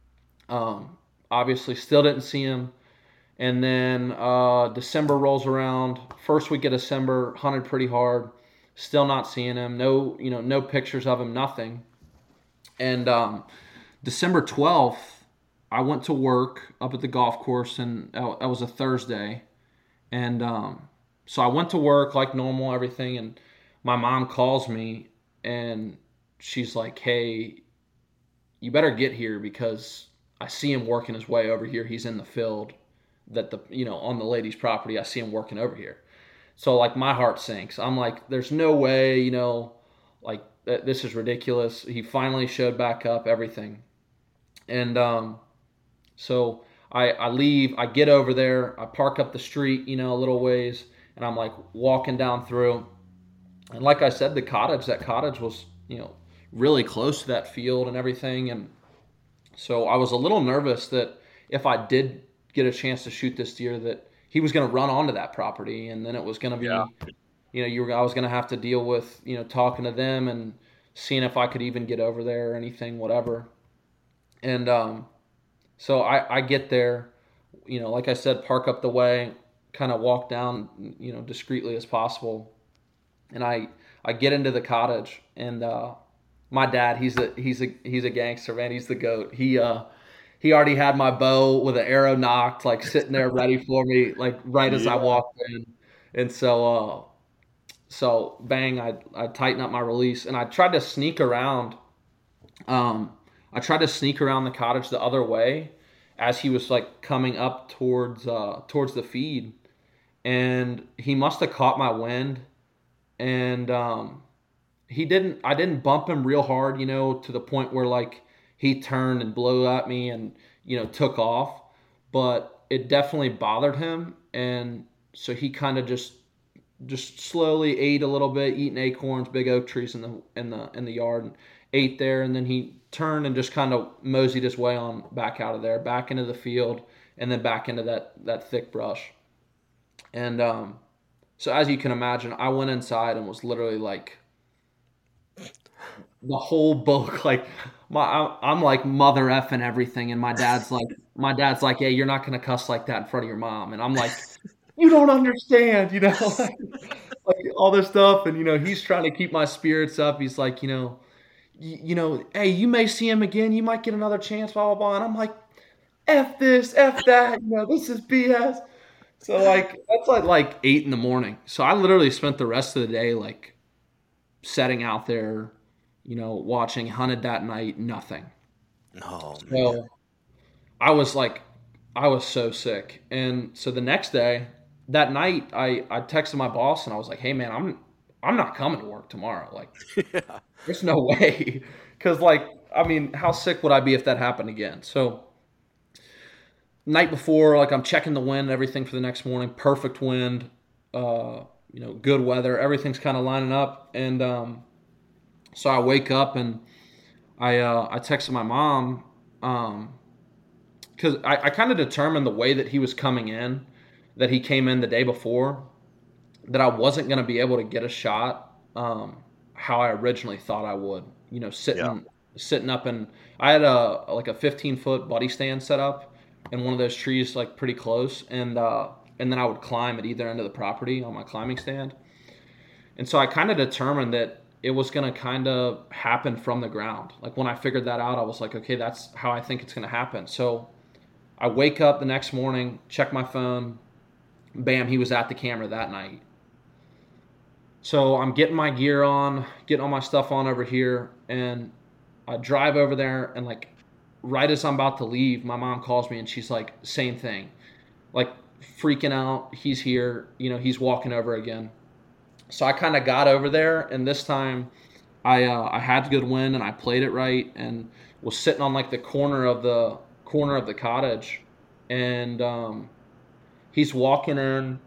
Obviously still didn't see him. And then December rolls around. First week of December, hunted pretty hard. Still not seeing him. No pictures of him, nothing. And December 12th, I went to work up at the golf course, and that was a Thursday. And so I went to work like normal, everything. And my mom calls me, and she's like, "Hey, you better get here because I see him working his way over here. He's in the field on the lady's property. I see him working over here." So like my heart sinks. I'm like, there's no way, like this is ridiculous. He finally showed back up, everything. And so I leave, I get over there, I park up the street, a little ways, and I'm like walking down through. And like I said, that cottage was, really close to that field and everything. And so I was a little nervous that if I did get a chance to shoot this deer, that he was going to run onto that property, and then it was going to be, I was going to have to deal with, talking to them and seeing if I could even get over there or anything, whatever. And so I get there, like I said, park up the way, kind of walk down, discreetly as possible. And I get into the cottage, and my dad, he's a gangster, man. He's the GOAT. He already had my bow with an arrow knocked, like sitting there ready for me, like right as I walked in. And so bang, I tighten up my release, and I tried to sneak around. I tried to sneak around the cottage the other way as he was like coming up towards the feed, and he must have caught my wind, and I didn't bump him real hard, to the point where like he turned and blew at me and, took off, but it definitely bothered him. And so he kind of just slowly ate a little bit, eating acorns, big oak trees in the yard, and ate there. And then he turned and just kind of moseyed his way on back out of there, back into the field, and then back into that thick brush. And so as you can imagine, I went inside and was literally like the whole book, like I'm like mother effing everything, and my dad's like, "Hey, you're not gonna cuss like that in front of your mom," and I'm like, "You don't understand," like all this stuff, and he's trying to keep my spirits up. He's like, "Hey, you may see him again, you might get another chance, blah blah blah," and I'm like, "F this, F that, this is BS." So like that's like 8 a.m. So I literally spent the rest of the day like setting out there, watching, hunted that night, nothing.
Oh, man.
So I was so sick. And so the next day, that night, I texted my boss, and I was like, "Hey man, I'm not coming to work tomorrow. Like, there's no way." Cause how sick would I be if that happened again? So night before, like I'm checking the wind and everything for the next morning, perfect wind, good weather, everything's kind of lining up. And, so I wake up, and I texted my mom, because I kind of determined the way that he was coming in, that he came in the day before, that I wasn't going to be able to get a shot how I originally thought I would. Sitting up, and I had a 15-foot buddy stand set up in one of those trees, like pretty close, and then I would climb at either end of the property on my climbing stand. And so I kind of determined that it was going to kind of happen from the ground. Like when I figured that out, I was like, okay, that's how I think it's going to happen. So I wake up the next morning, check my phone, bam, he was at the camera that night. So I'm getting my gear on, getting all my stuff on over here, and I drive over there, and like right as I'm about to leave, my mom calls me, and she's like, same thing, like freaking out. He's here, he's walking over again. So I kind of got over there, and this time I had good wind, and I played it right, and was sitting on like the corner of the cottage, and he's walking in,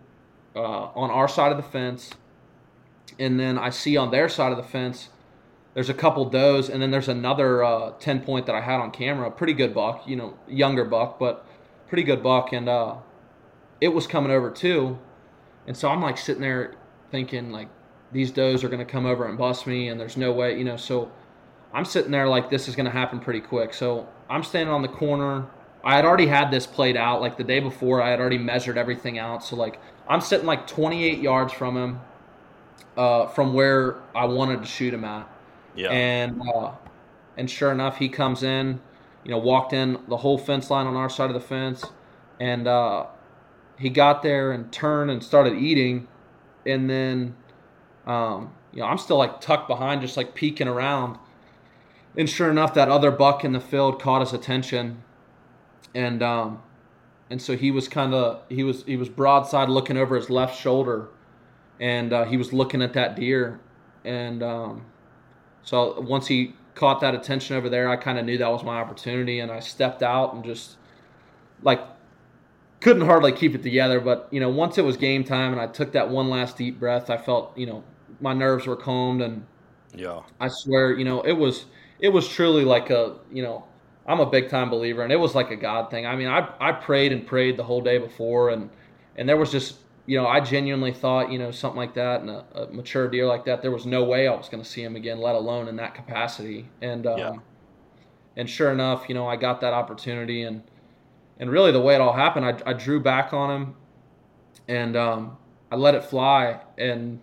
on our side of the fence, and then I see on their side of the fence there's a couple does, and then there's another 10-point that I had on camera. Pretty good buck, younger buck, but pretty good buck, and it was coming over too. And so I'm like sitting there thinking like these does are going to come over and bust me, and there's no way, so I'm sitting there like this is going to happen pretty quick. So I'm standing on the corner. I had already had this played out. Like the day before, I had already measured everything out. So like I'm sitting like 28 yards from him, from where I wanted to shoot him at.
Yeah.
And sure enough, he comes in, walked in the whole fence line on our side of the fence, and he got there and turned and started eating, and then I'm still like tucked behind, just like peeking around, and sure enough, that other buck in the field caught his attention, and so he was broadside looking over his left shoulder, and he was looking at that deer, and so once he caught that attention over there, I kind of knew that was my opportunity, and I stepped out and just like couldn't hardly keep it together. But once it was game time and I took that one last deep breath, I felt my nerves were calmed, and
yeah, I
swear it was truly like I'm a big time believer, and it was like a God thing. I mean, I prayed and prayed the whole day before, and there was just I genuinely thought something like that, and a mature deer like that, there was no way I was going to see him again, let alone in that capacity. And and sure enough, I got that opportunity, and really the way it all happened, I drew back on him, and I let it fly, and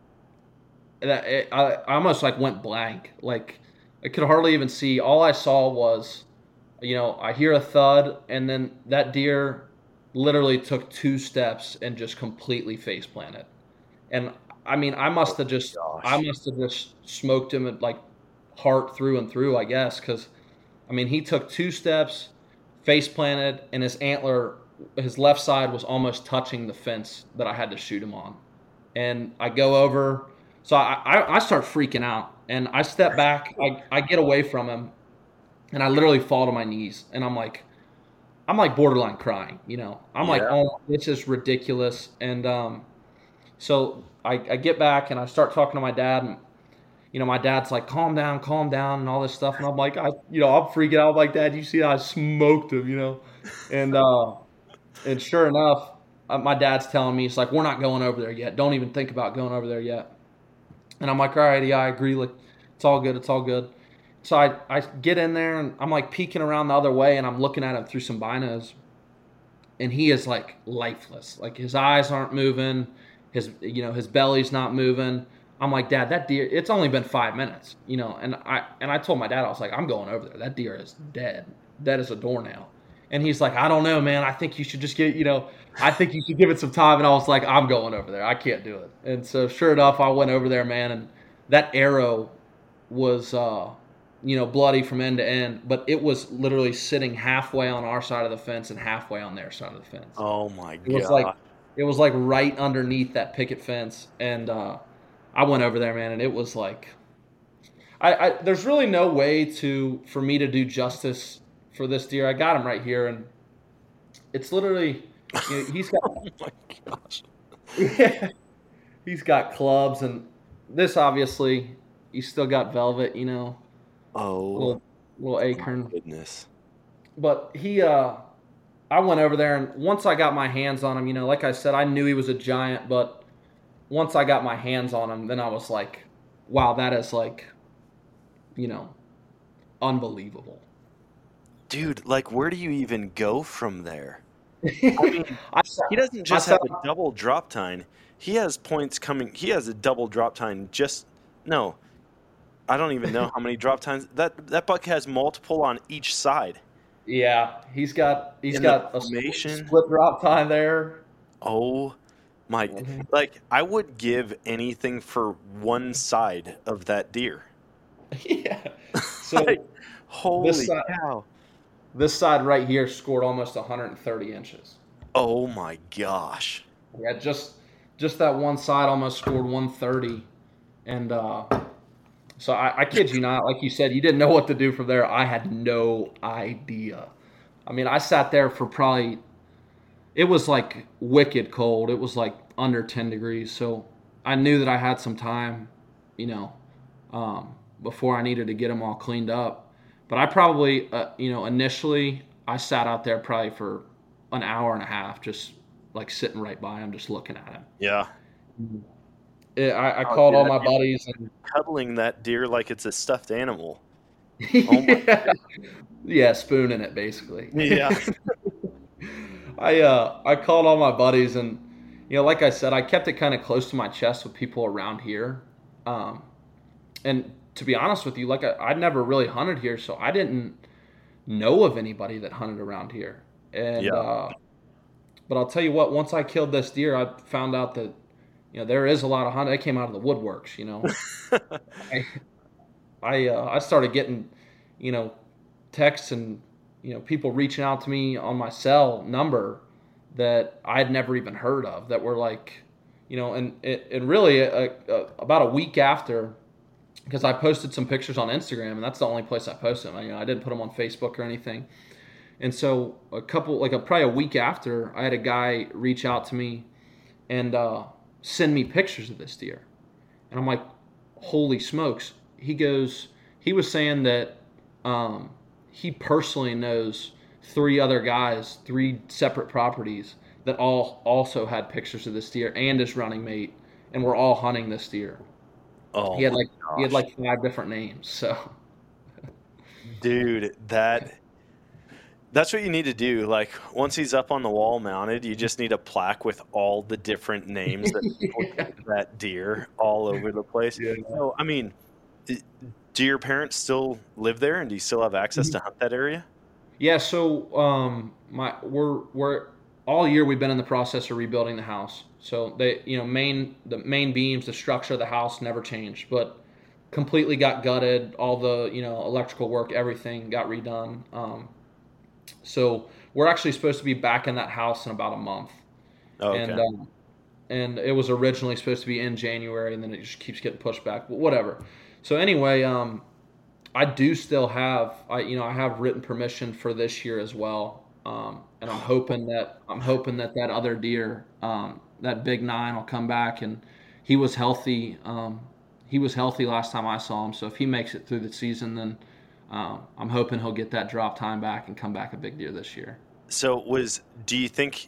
I almost like went blank. Like I could hardly even see. All I saw was, I hear a thud, and then that deer literally took 2 steps and just completely face planted. And I mean, I must have just smoked him at like heart through and through, I guess, because I mean, he took 2 steps, face planted, and his antler, his left side was almost touching the fence that I had to shoot him on. And I go over, so I start freaking out, and I step back, I get away from him, and I literally fall to my knees, and I'm like borderline crying, I'm like, oh, this is ridiculous. And so I get back and I start talking to my dad, and my dad's like, calm down and all this stuff, and I'm like, I'm freaking out. I'm like, Dad, you see how I smoked him, and sure enough, my dad's telling me, it's like, we're not going over there yet, don't even think about going over there yet. And I'm like, all right, yeah, I agree, like it's all good. So I get in there, and I'm like peeking around the other way, and I'm looking at him through some binos, and he is like lifeless. Like his eyes aren't moving, his belly's not moving. I'm like, Dad, that deer, it's only been 5 minutes, and I told my dad, I was like, I'm going over there. That deer is dead as a doornail. And he's like, I don't know, man. I think you should just I think you should give it some time. And I was like, I'm going over there. I can't do it. And so sure enough, I went over there, man, and that arrow was bloody from end to end, but it was literally sitting halfway on our side of the fence and halfway on their side of the fence.
Oh my God.
It was like right underneath that picket fence. And I went over there, man, and it was like, there's really no way for me to do justice for this deer. I got him right here, and it's literally, he's got,
oh my gosh.
Yeah, he's got clubs, and this obviously, he's still got velvet,
Oh,
little acorn.
Goodness.
But I went over there, and once I got my hands on him, like I said, I knew he was a giant, but once I got my hands on him, then I was like, wow, that is like, unbelievable.
Dude, like, where do you even go from there? I mean, he doesn't just have a double drop tine. He has points coming. He has a double drop tine. I don't even know how many drop tines. That buck has multiple on each side.
Yeah, he's got a split drop tine there.
Oh my! Like, I would give anything for one side of that deer.
Yeah. So
holy cow!
This side right here scored almost 130 inches.
Oh my gosh!
Yeah, just that one side almost scored 130, and so I kid you not, like you said, you didn't know what to do from there. I had no idea. I mean, I sat there for probably, it was like wicked cold. It was like under 10 degrees. So I knew that I had some time, before I needed to get them all cleaned up. But I probably, initially I sat out there probably for an hour and a half, just like sitting right by him, just looking at him.
Yeah.
I called all my buddies and
cuddling that deer like it's a stuffed animal.
Yeah, spooning it basically.
Yeah.
I called all my buddies and, like I said, I kept it kind of close to my chest with people around here. And to be honest with you, like I'd never really hunted here, so I didn't know of anybody that hunted around here. And but I'll tell you what, once I killed this deer, I found out that there is a lot of hunting. They came out of the woodworks. I started getting texts and people reaching out to me on my cell number that I had never even heard of, that were like, and really about a week after, because I posted some pictures on Instagram, and that's the only place I posted them. I didn't put them on Facebook or anything. And so probably a week after, I had a guy reach out to me and send me pictures of this deer. And I'm like, holy smokes. He was saying that he personally knows 3 other guys, 3 separate properties that all also had pictures of this deer and his running mate, and we're all hunting this deer.
Oh,
he had like 5 different names. So,
dude, that's what you need to do. Like, once he's up on the wall mounted, you just need a plaque with all the different names that that deer all over the place. Yeah. So, I mean, do your parents still live there, and do you still have access to hunt that area?
Yeah. So, we're all year we've been in the process of rebuilding the house. So the main beams, the structure of the house never changed, but completely got gutted. All the electrical work, everything got redone. So we're actually supposed to be back in that house in about a month. Okay. And it was originally supposed to be in January, and then it just keeps getting pushed back. But whatever. So anyway, I do still have I have written permission for this year as well. And I'm hoping that other deer, that big 9, will come back. And he was healthy. He was healthy last time I saw him. So if he makes it through the season, then I'm hoping he'll get that drop time back and come back a big deer this year.
So do you think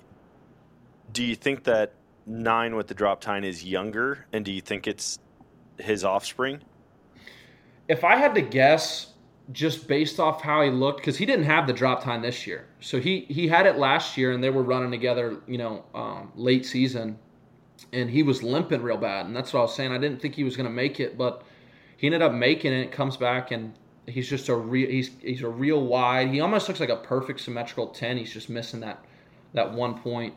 that 9 with the drop time is younger, and do you think it's his offspring?
If I had to guess, just based off how he looked, because he didn't have the drop time this year. So he had it last year, and they were running together, late season, and he was limping real bad. And that's what I was saying. I didn't think he was going to make it, but he ended up making it. Comes back, and he's just he's a real wide. He almost looks like a perfect symmetrical 10. He's just missing that 1 point.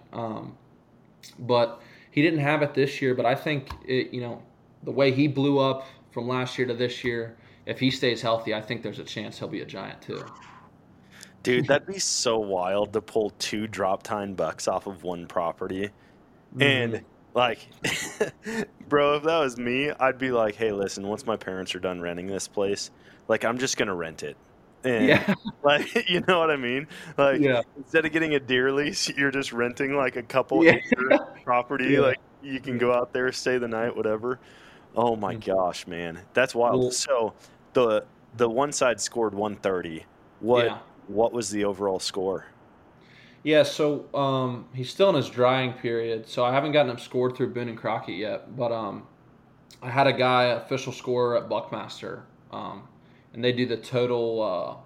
But he didn't have it this year. But I think the way he blew up from last year to this year, if he stays healthy, I think there's a chance he'll be a giant too.
Dude, that'd be so wild to pull 2 drop time bucks off of one property. Mm-hmm. And like, bro, if that was me, I'd be like, hey, listen, once my parents are done renting this place, like, I'm just going to rent it. And like, you know what I mean? Like, instead of getting a deer lease, you're just renting like a couple acre property. Yeah. Like, you can go out there, stay the night, whatever. Oh my gosh, man. That's wild. Well, so the one side scored 130. What was the overall score?
Yeah, so he's still in his drying period, so I haven't gotten him scored through Boone and Crockett yet. But I had a guy, official scorer at Buckmaster, and they do the total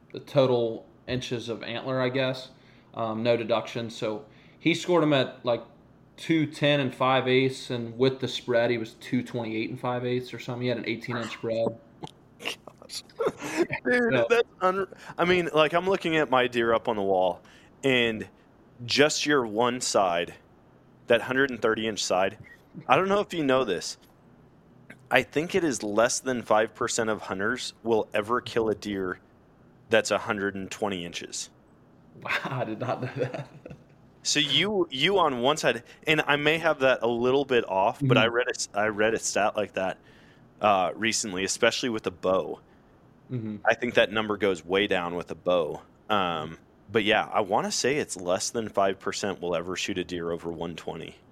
inches of antler, I guess, no deduction. So he scored him at like 210 5/8, and with the spread, he was 228 5/8 or something. He had an 18-inch spread.
Gosh. Dude, that's I mean, like, I'm looking at my deer up on the wall, and just your one side, that 130-inch side, I don't know if you know this. I think it is less than 5% of hunters will ever kill a deer that's 120 inches.
Wow, I did not know that.
So you on one side, and I may have that a little bit off, but I read a stat like that recently, especially with a bow. Mm-hmm. I think that number goes way down with a bow. But yeah, I want to say it's less than 5% will ever shoot a deer over 120.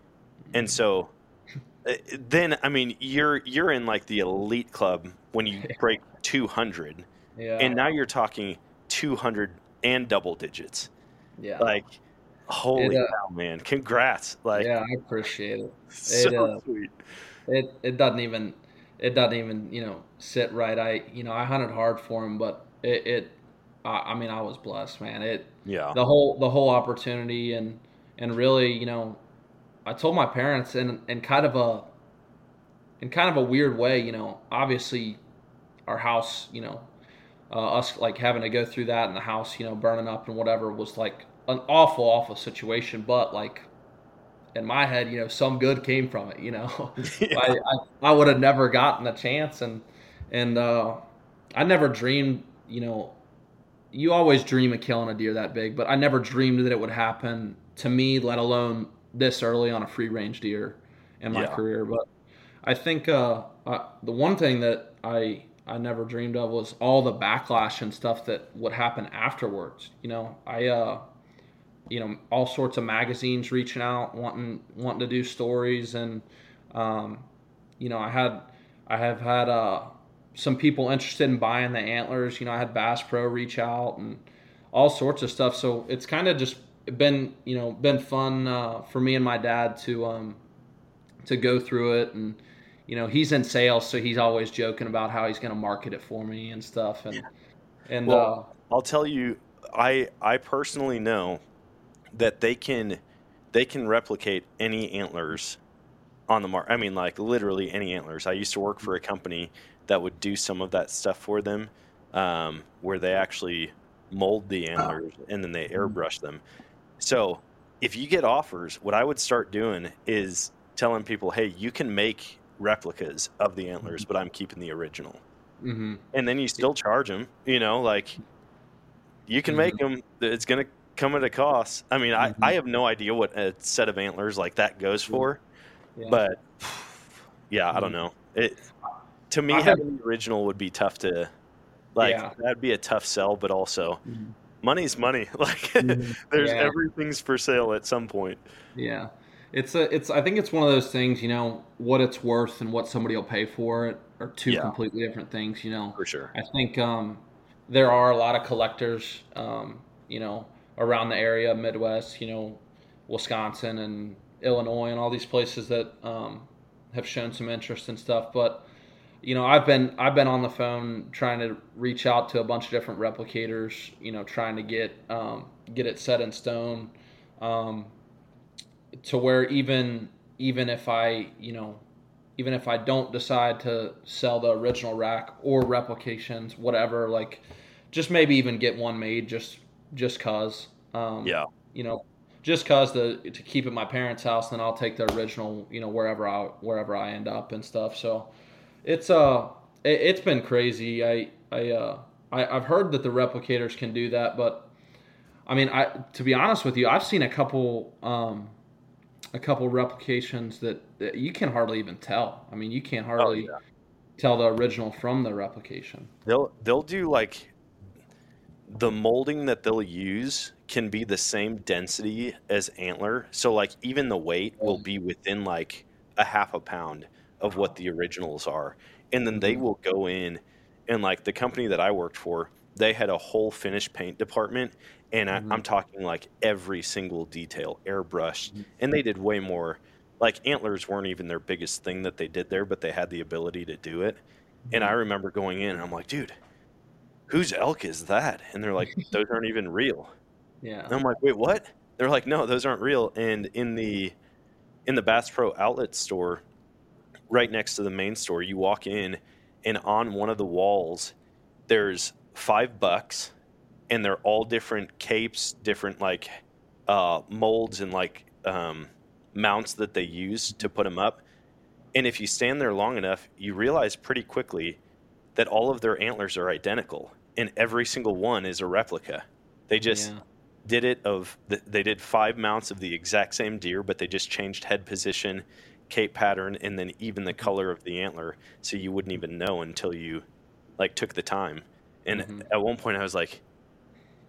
And so then, I mean, you're in like the elite club when you break 200, and now you're talking 200 and double digits.
Yeah.
Like, holy cow, man! Congrats! Like,
yeah, I appreciate it.
So sweet.
It doesn't even sit right. I hunted hard for him, but I mean, I was blessed, man. The whole opportunity and really, I told my parents in kind of a weird way, obviously our house, us like having to go through that and the house, burning up and whatever was like an awful situation. But like in my head, some good came from it,
Yeah.
I would have never gotten a chance. And I never dreamed, you always dream of killing a deer that big, but I never dreamed that it would happen to me, let alone this early on a free range deer in my career. But I think the one thing that I never dreamed of was all the backlash and stuff that would happen afterwards. All sorts of magazines reaching out, wanting to do stories, and I have had some people interested in buying the antlers. I had Bass Pro reach out and all sorts of stuff. So it's kind of just been fun for me and my dad to go through it. And he's in sales, so he's always joking about how he's going to market it for me and stuff. And
well, I'll tell you, I personally know that they can replicate any antlers on the market. I mean, like literally any antlers. I used to work for a company that would do some of that stuff for them, where they actually mold the antlers and then they airbrush them. So if you get offers, what I would start doing is telling people, hey, you can make replicas of the antlers, but I'm keeping the original.
Mm-hmm.
And then you still charge them, like you can make them. It's going to come at a cost. I mean, I have no idea what a set of antlers like that goes for, but I don't know. To me, having the original would be tough to, that'd be a tough sell, but also money's money. Like there's everything's for sale at some point.
Yeah. I think it's one of those things, what it's worth and what somebody will pay for it are two completely different things,
For sure.
I think there are a lot of collectors, around the area, Midwest, Wisconsin and Illinois and all these places that have shown some interest and stuff. But I've been on the phone trying to reach out to a bunch of different replicators, trying to get it set in stone, to where even if I don't decide to sell the original rack or replications, whatever, like just maybe even get one made just cause, just cause to keep at my parents' house, then I'll take the original, wherever I end up and stuff. So it's been crazy. I've heard that the replicators can do that, but I mean, to be honest with you, I've seen a couple replications that you can hardly even tell. I mean, you can't hardly tell the original from the replication.
They'll do like the molding that they'll use can be the same density as antler. So like even the weight will be within like a half a pound of what the originals are. And then they will go in, and like the company that I worked for, they had a whole finish paint department. And I'm talking like every single detail airbrushed, and they did way more. Like antlers weren't even their biggest thing that they did there, but they had the ability to do it. And I remember going in and I'm like, dude, whose elk is that? And they're like, those aren't even real.
Yeah.
And I'm like, wait, what? They're like, no, those aren't real. And in the Bass Pro Outlet store, right next to the main store, you walk in, and on one of the walls, there's 5 bucks, and they're all different capes, different like molds and like mounts that they use to put them up. And if you stand there long enough, you realize pretty quickly that all of their antlers are identical, and every single one is a replica. They just did it they did 5 mounts of the exact same deer, but they just changed head position, cape pattern, and then even the color of the antler, so you wouldn't even know until you like took the time. And at one point I was like,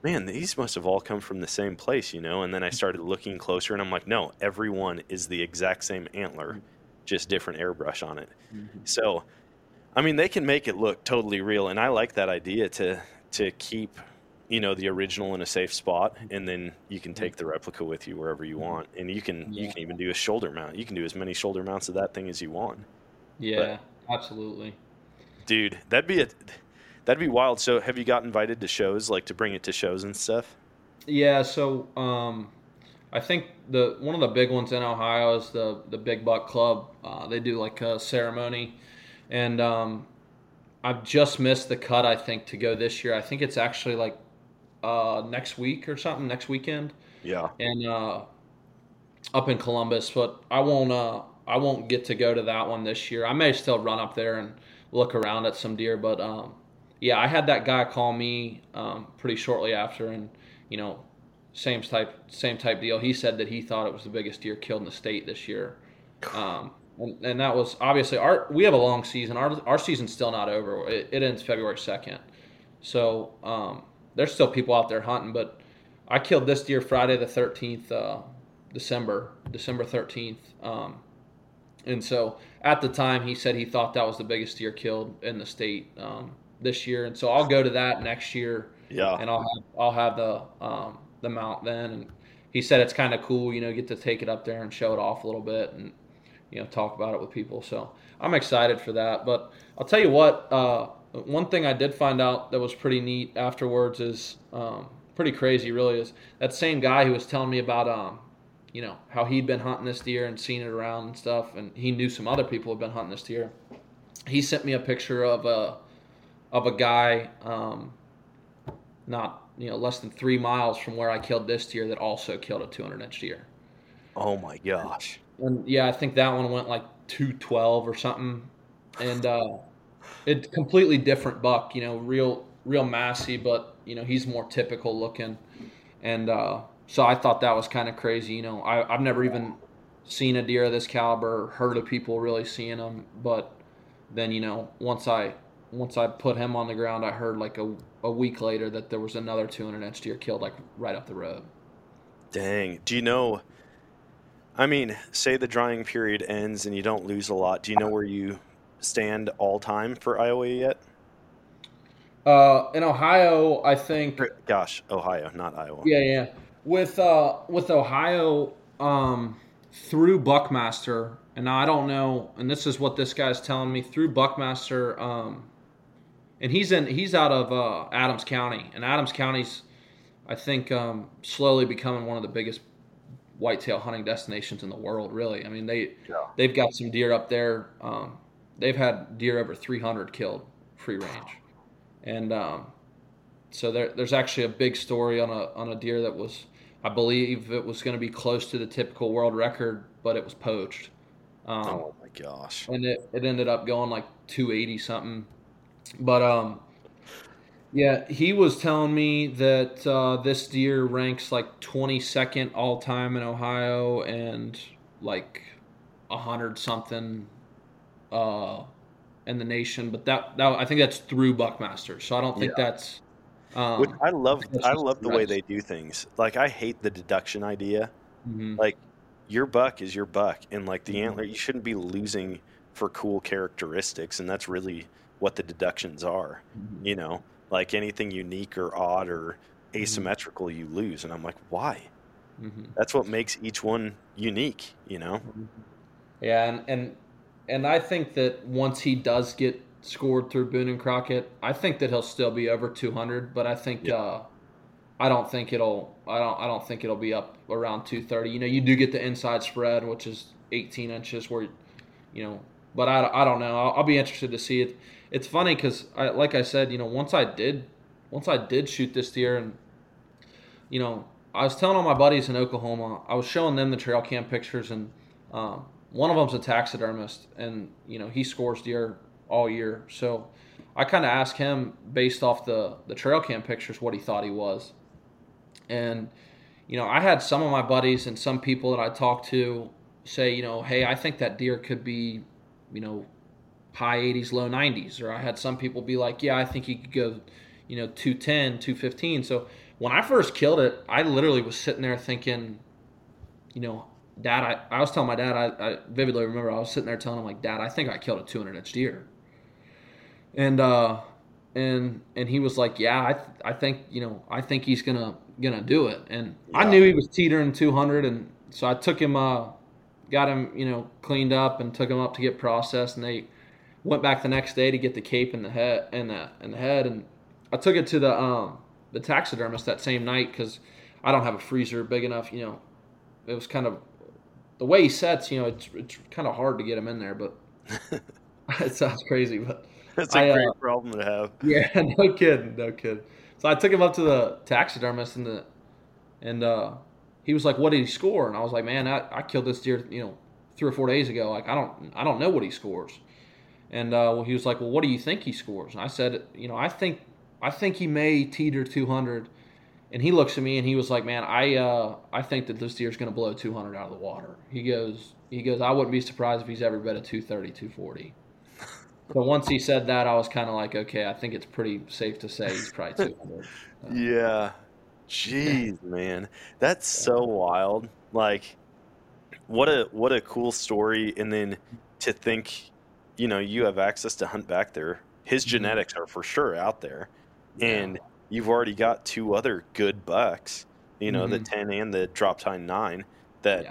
man, these must have all come from the same place, you know? And then I started looking closer and I'm like, no, every one is the exact same antler, just different airbrush on it. So, I mean, they can make it look totally real. And I like that idea to keep, you know, the original in a safe spot, and then you can take the replica with you wherever you want. And you can even do a shoulder mount. You can do as many shoulder mounts of that thing as you want.
Yeah, absolutely.
Dude, that'd be wild. So have you got invited to shows, like to bring it to shows and stuff?
Yeah, so I think one of the big ones in Ohio is the Big Buck Club. They do like a ceremony, and I've just missed the cut, I think, to go this year. I think it's actually like next week or something, next weekend.
Yeah.
And up in Columbus, but I won't get to go to that one this year. I may still run up there and look around at some deer, but yeah, I had that guy call me pretty shortly after, and you know, same type deal. He said that he thought it was the biggest deer killed in the state this year, and that was obviously we have a long season. Our season's still not over. It ends February 2nd, so there's still people out there hunting. But I killed this deer Friday the 13th, December 13th. And so at the time, he said he thought that was the biggest deer killed in the state this year. And so I'll go to that next year.
Yeah.
And I'll have the mount then. And he said it's kind of cool, you know, get to take it up there and show it off a little bit and, you know, talk about it with people. So I'm excited for that. But I'll tell you what, one thing I did find out that was pretty neat afterwards is pretty crazy, really, is that same guy who was telling me about you know, how he'd been hunting this deer and seen it around and stuff, and he knew some other people had been hunting this deer. He sent me a picture of a guy not, you know, less than 3 miles from where I killed this deer that also killed a 200-inch deer.
Oh my gosh.
And yeah, I think that one went like 212 or something, and it's completely different buck, you know, real massy, but you know, he's more typical looking, and so I thought that was kind of crazy. You know, I've never even seen a deer of this caliber, heard of people really seeing them. But then, you know, once I put him on the ground, I heard like a week later that there was another 200-inch deer killed like right up the road.
Dang. Do you know, I mean, say the drying period ends and you don't lose a lot. Do you know where you stand all time for Iowa yet?
In Ohio, I think.
Gosh, Ohio, not Iowa.
Yeah. With Ohio, through Buckmaster, and now I don't know, and this is what this guy's telling me, through Buckmaster, and he's out of Adams County, and Adams County's, I think, slowly becoming one of the biggest whitetail hunting destinations in the world, really. I mean, they've got some deer up there. They've had deer over 300 killed free range, and so there's actually a big story on a deer that was, I believe it was going to be close to the typical world record, but it was poached.
Oh my gosh.
And it ended up going like 280 something. But yeah, he was telling me that this deer ranks like 22nd all time in Ohio and like 100 something in the nation. But that I think that's through Buckmaster. So I don't think that's.
Which I love the way they do things. Like, I hate the deduction idea.
Mm-hmm.
Like, your buck is your buck, and like the antler, you shouldn't be losing for cool characteristics, and that's really what the deductions are.
Mm-hmm.
You know, like anything unique or odd or asymmetrical, you lose, and I'm like, why?
Mm-hmm.
That's what makes each one unique. You know?
Yeah, and I think that once he does get scored through Boone and Crockett, I think that he'll still be over 200, but I think I don't think it'll be up around 230. You know, you do get the inside spread, which is 18 inches, where, you know, but I don't know. I'll be interested to see it. It's funny because like I said, you know, once I did shoot this deer, and you know, I was telling all my buddies in Oklahoma, I was showing them the trail cam pictures, and one of them's a taxidermist, and you know, he scores deer all year. So I kind of asked him, based off the trail cam pictures, what he thought he was. And, you know, I had some of my buddies and some people that I talked to say, you know, hey, I think that deer could be, you know, high 80s, low 90s. Or I had some people be like, yeah, I think he could go, you know, 210, 215. So when I first killed it, I literally was sitting there thinking, you know, Dad, I was telling my dad, I vividly remember I was sitting there telling him, like, Dad, I think I killed a 200-inch deer. And he was like, yeah, I think, you know, I think he's gonna do it. And I knew he was teetering 200, and so I took him, got him, you know, cleaned up and took him up to get processed, and they went back the next day to get the cape and the head and the head, and I took it to the taxidermist that same night because I don't have a freezer big enough, you know. It was kind of the way he sets, you know, it's kind of hard to get him in there, but it sounds crazy, but
that's a great problem to have.
Yeah, no kidding. So I took him up to the taxidermist, and he was like, "What did he score?" And I was like, "Man, I killed this deer, you know, 3 or 4 days ago. Like, I don't know what he scores." And well, he was like, "Well, what do you think he scores?" And I said, "You know, I think he may teeter 200." And he looks at me and he was like, "Man, I think that this deer's going to blow 200 out of the water." He goes, "I wouldn't be surprised if he's ever been at 230, 240." So once he said that, I was kind of like, okay, I think it's pretty safe to say he's probably 200.
Yeah. Jeez, man. That's so wild. Like, what a cool story. And then to think, you know, you have access to hunt back there. His genetics are for sure out there. And you've already got 2 other good bucks, you know, the 10 and the drop tine 9 that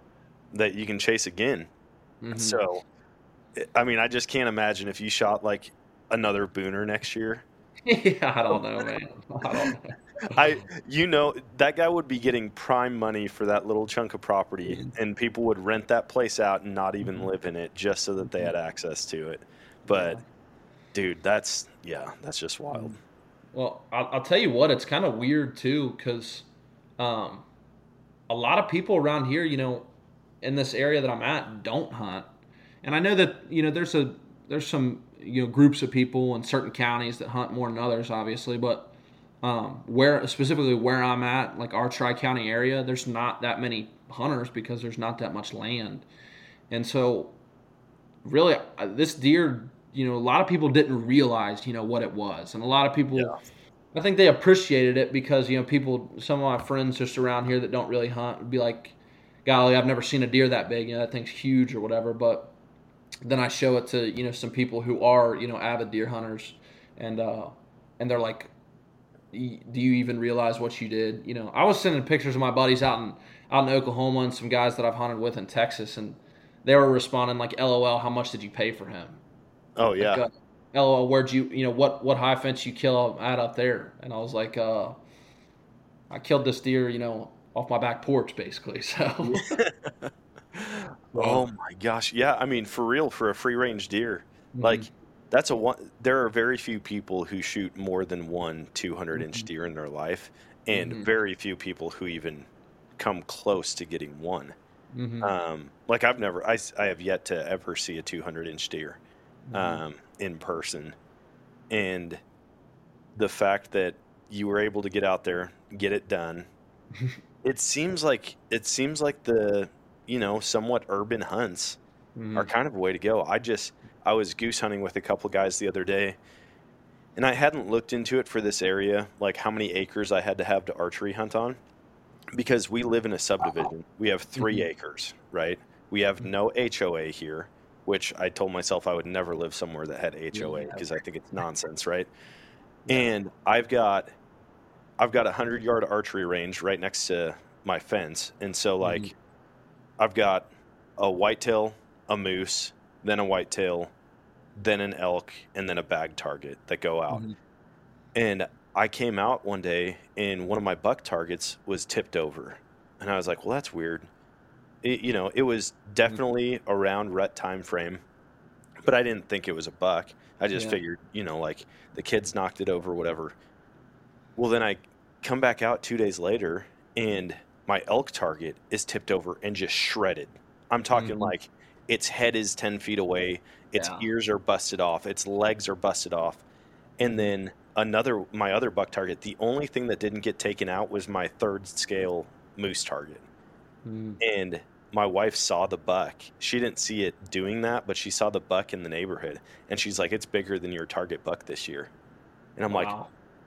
you can chase again. So, I mean, I just can't imagine if you shot like another booner next year.
Yeah, I don't know, man. I don't know.
You know, that guy would be getting prime money for that little chunk of property, and people would rent that place out and not even live in it just so that they had access to it. But, dude, that's just wild.
Well, I'll tell you what, it's kind of weird too, because a lot of people around here, you know, in this area that I'm at, don't hunt. And I know that, you know, there's some, you know, groups of people in certain counties that hunt more than others, obviously, but specifically where I'm at, like our Tri-County area, there's not that many hunters because there's not that much land. And so really this deer, you know, a lot of people didn't realize, you know, what it was. And a lot of people, I think they appreciated it because, you know, some of my friends just around here that don't really hunt would be like, golly, I've never seen a deer that big. You know, that thing's huge or whatever. But then I show it to, you know, some people who are, you know, avid deer hunters, and they're like, do you even realize what you did? You know, I was sending pictures of my buddies out in Oklahoma and some guys that I've hunted with in Texas, and they were responding like, LOL, how much did you pay for him?
Oh, yeah.
Like, LOL, where'd you know, what high fence you kill at up there? And I was like, I killed this deer, you know, off my back porch, basically. So.
Oh my gosh. Yeah. I mean, for real, for a free range deer, like there are very few people who shoot more than one 200-inch deer in their life, and very few people who even come close to getting one. Like I have yet to ever see a 200-inch deer, in person. And the fact that you were able to get out there, get it done, it seems like the, you know, somewhat urban hunts are kind of a way to go. I was goose hunting with a couple guys the other day, and I hadn't looked into it for this area, like how many acres I had to have to archery hunt on, because we live in a subdivision. We have 3 acres, right? We have no HOA here, which I told myself I would never live somewhere that had HOA because I think it's nonsense, right? And I've got a 100-yard archery range right next to my fence, and so like I've got a whitetail, a moose, then a whitetail, then an elk, and then a bag target that go out. And I came out one day and one of my buck targets was tipped over, and I was like, well, that's weird. It was definitely around rut time frame, but I didn't think it was a buck. I just figured, you know, like the kids knocked it over, whatever. Well, then I come back out 2 days later, and my elk target is tipped over and just shredded. I'm talking like its head is 10 feet away, its ears are busted off, its legs are busted off. And then my other buck target, the only thing that didn't get taken out was my 3rd scale moose target. And my wife saw the buck. She didn't see it doing that, but she saw the buck in the neighborhood. And she's like, it's bigger than your target buck this year. And I'm like,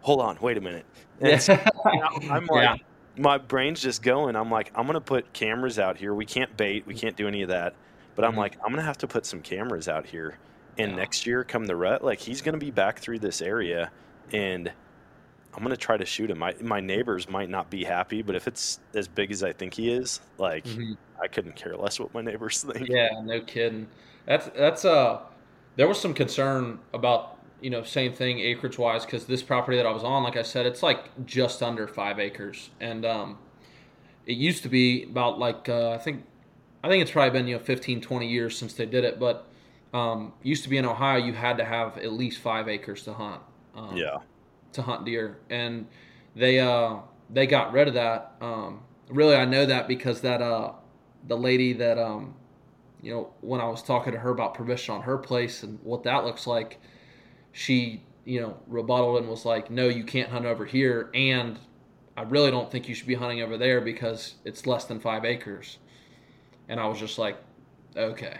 hold on, wait a minute. And so, I'm like, my brain's just going. I'm like, I'm going to put cameras out here. We can't bait. We can't do any of that. But I'm like, I'm going to have to put some cameras out here. And next year, come the rut, like, he's going to be back through this area. And I'm going to try to shoot him. My neighbors might not be happy, but if it's as big as I think he is, like, I couldn't care less what my neighbors think.
Yeah, no kidding. That's there was some concern about, same thing acreage wise, because this property that I was on, like I said, it's like just under 5 acres, and it used to be about like I think it's probably been 15, 20 years since they did it, but used to be in Ohio you had to have at least 5 acres to hunt. To hunt deer, and they got rid of that. Really, I know that because that the lady that when I was talking to her about permission on her place and what that looks like, she rebutted and was like, no, you can't hunt over here, and I really don't think you should be hunting over there because it's less than 5 acres. And I was just like, okay,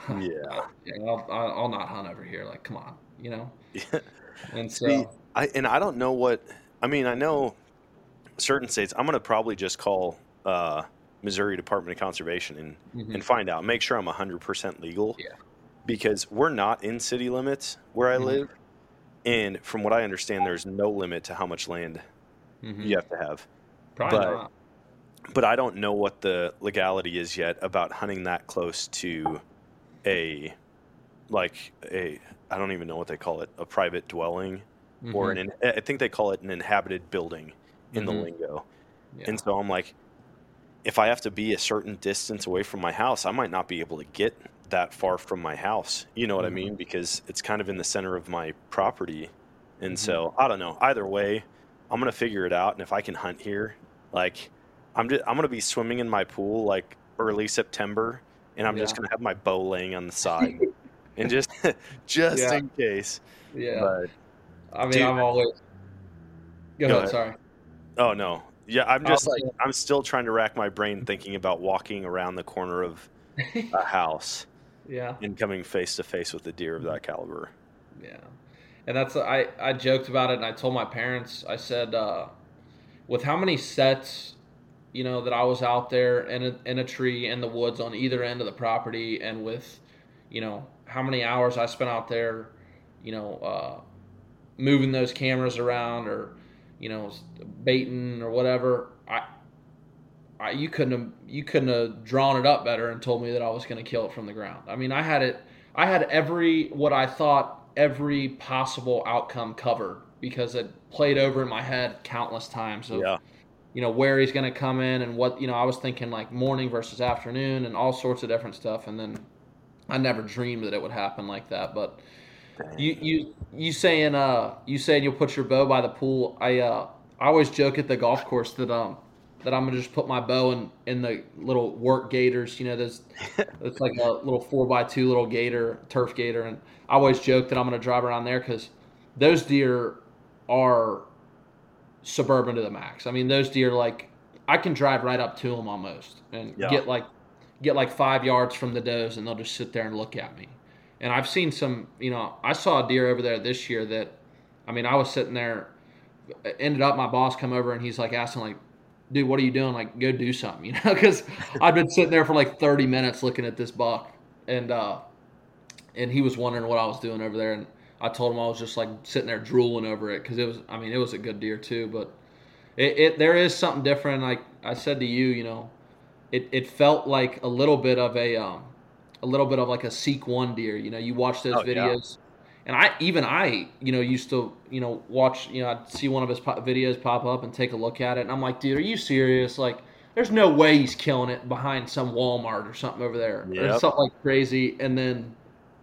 I'll not hunt over here. Like, come on, And so
I don't know what I mean. I know certain states. I'm going to probably just call Missouri Department of Conservation and find out. Make sure I'm 100% legal.
Yeah.
Because we're not in city limits where I live, and from what I understand, there's no limit to how much land you have to have.
Probably not.
But I don't know what the legality is yet about hunting that close to I don't even know what they call it, a private dwelling, or I think they call it an inhabited building in the lingo. Yeah. And so I'm like, if I have to be a certain distance away from my house, I might not be able to get that far from my house. You know what I mean? Because it's kind of in the center of my property. And so I don't know. Either way, I'm going to figure it out. And if I can hunt here, like I'm going to be swimming in my pool like early September, and I'm just going to have my bow laying on the side and just in case.
Yeah.
But,
I mean, I'm always. Go ahead. Sorry.
Oh no. Yeah, I'm just I'm still trying to rack my brain thinking about walking around the corner of a house. And coming face to face with a deer of that caliber.
Yeah. And that's I joked about it, and I told my parents, I said, with how many sets, that I was out there in a tree in the woods on either end of the property, and with, how many hours I spent out there, moving those cameras around, or baiting or whatever, you couldn't have drawn it up better and told me that I was going to kill it from the ground. I mean, I had what I thought every possible outcome covered, because it played over in my head countless times of where he's going to come in, and what I was thinking like morning versus afternoon and all sorts of different stuff, and then I never dreamed that it would happen like that. But you saying you'll put your bow by the pool. I always joke at the golf course that I'm gonna just put my bow in the little work gators. It's like a little 4x2 little gator, turf gator, and I always joke that I'm gonna drive around there because those deer are suburban to the max. I mean, those deer, like, I can drive right up to them almost and get like 5 yards from the does, and they'll just sit there and look at me. And I've seen some, I saw a deer over there this year that, I mean, I was sitting there, ended up my boss come over and he's like asking like, dude, what are you doing? Like, go do something, because I'd been sitting there for like 30 minutes looking at this buck, and he was wondering what I was doing over there. And I told him I was just like sitting there drooling over it, because it was a good deer too, but there is something different. Like I said to you, it felt like a little bit of like a Seek One deer. You watch those videos, and I used to watch. I'd see one of his videos pop up and take a look at it, and I'm like, dude, are you serious? Like, there's no way he's killing it behind some Walmart or something over there, or something like crazy. And then,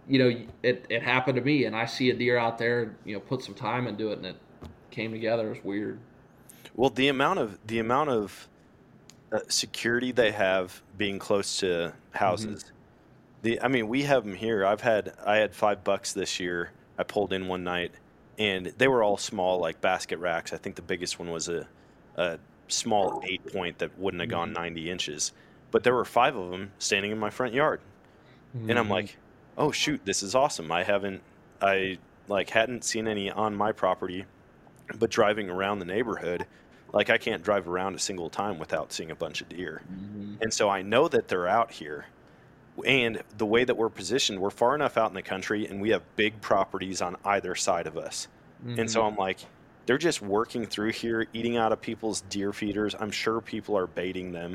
it happened to me, and I see a deer out there, put some time into it, and it came together. It was weird.
Well, the amount of security they have being close to houses. We have them here. I had 5 bucks this year. I pulled in one night, and they were all small, like basket racks. I think the biggest one was a small 8-point that wouldn't have gone 90 inches. But there were 5 of them standing in my front yard, and I'm like, oh shoot, this is awesome. I hadn't seen any on my property. But driving around the neighborhood, like I can't drive around a single time without seeing a bunch of deer. And so I know that they're out here. And the way that we're positioned, we're far enough out in the country and we have big properties on either side of us. And so I'm like, they're just working through here, eating out of people's deer feeders. I'm sure people are baiting them.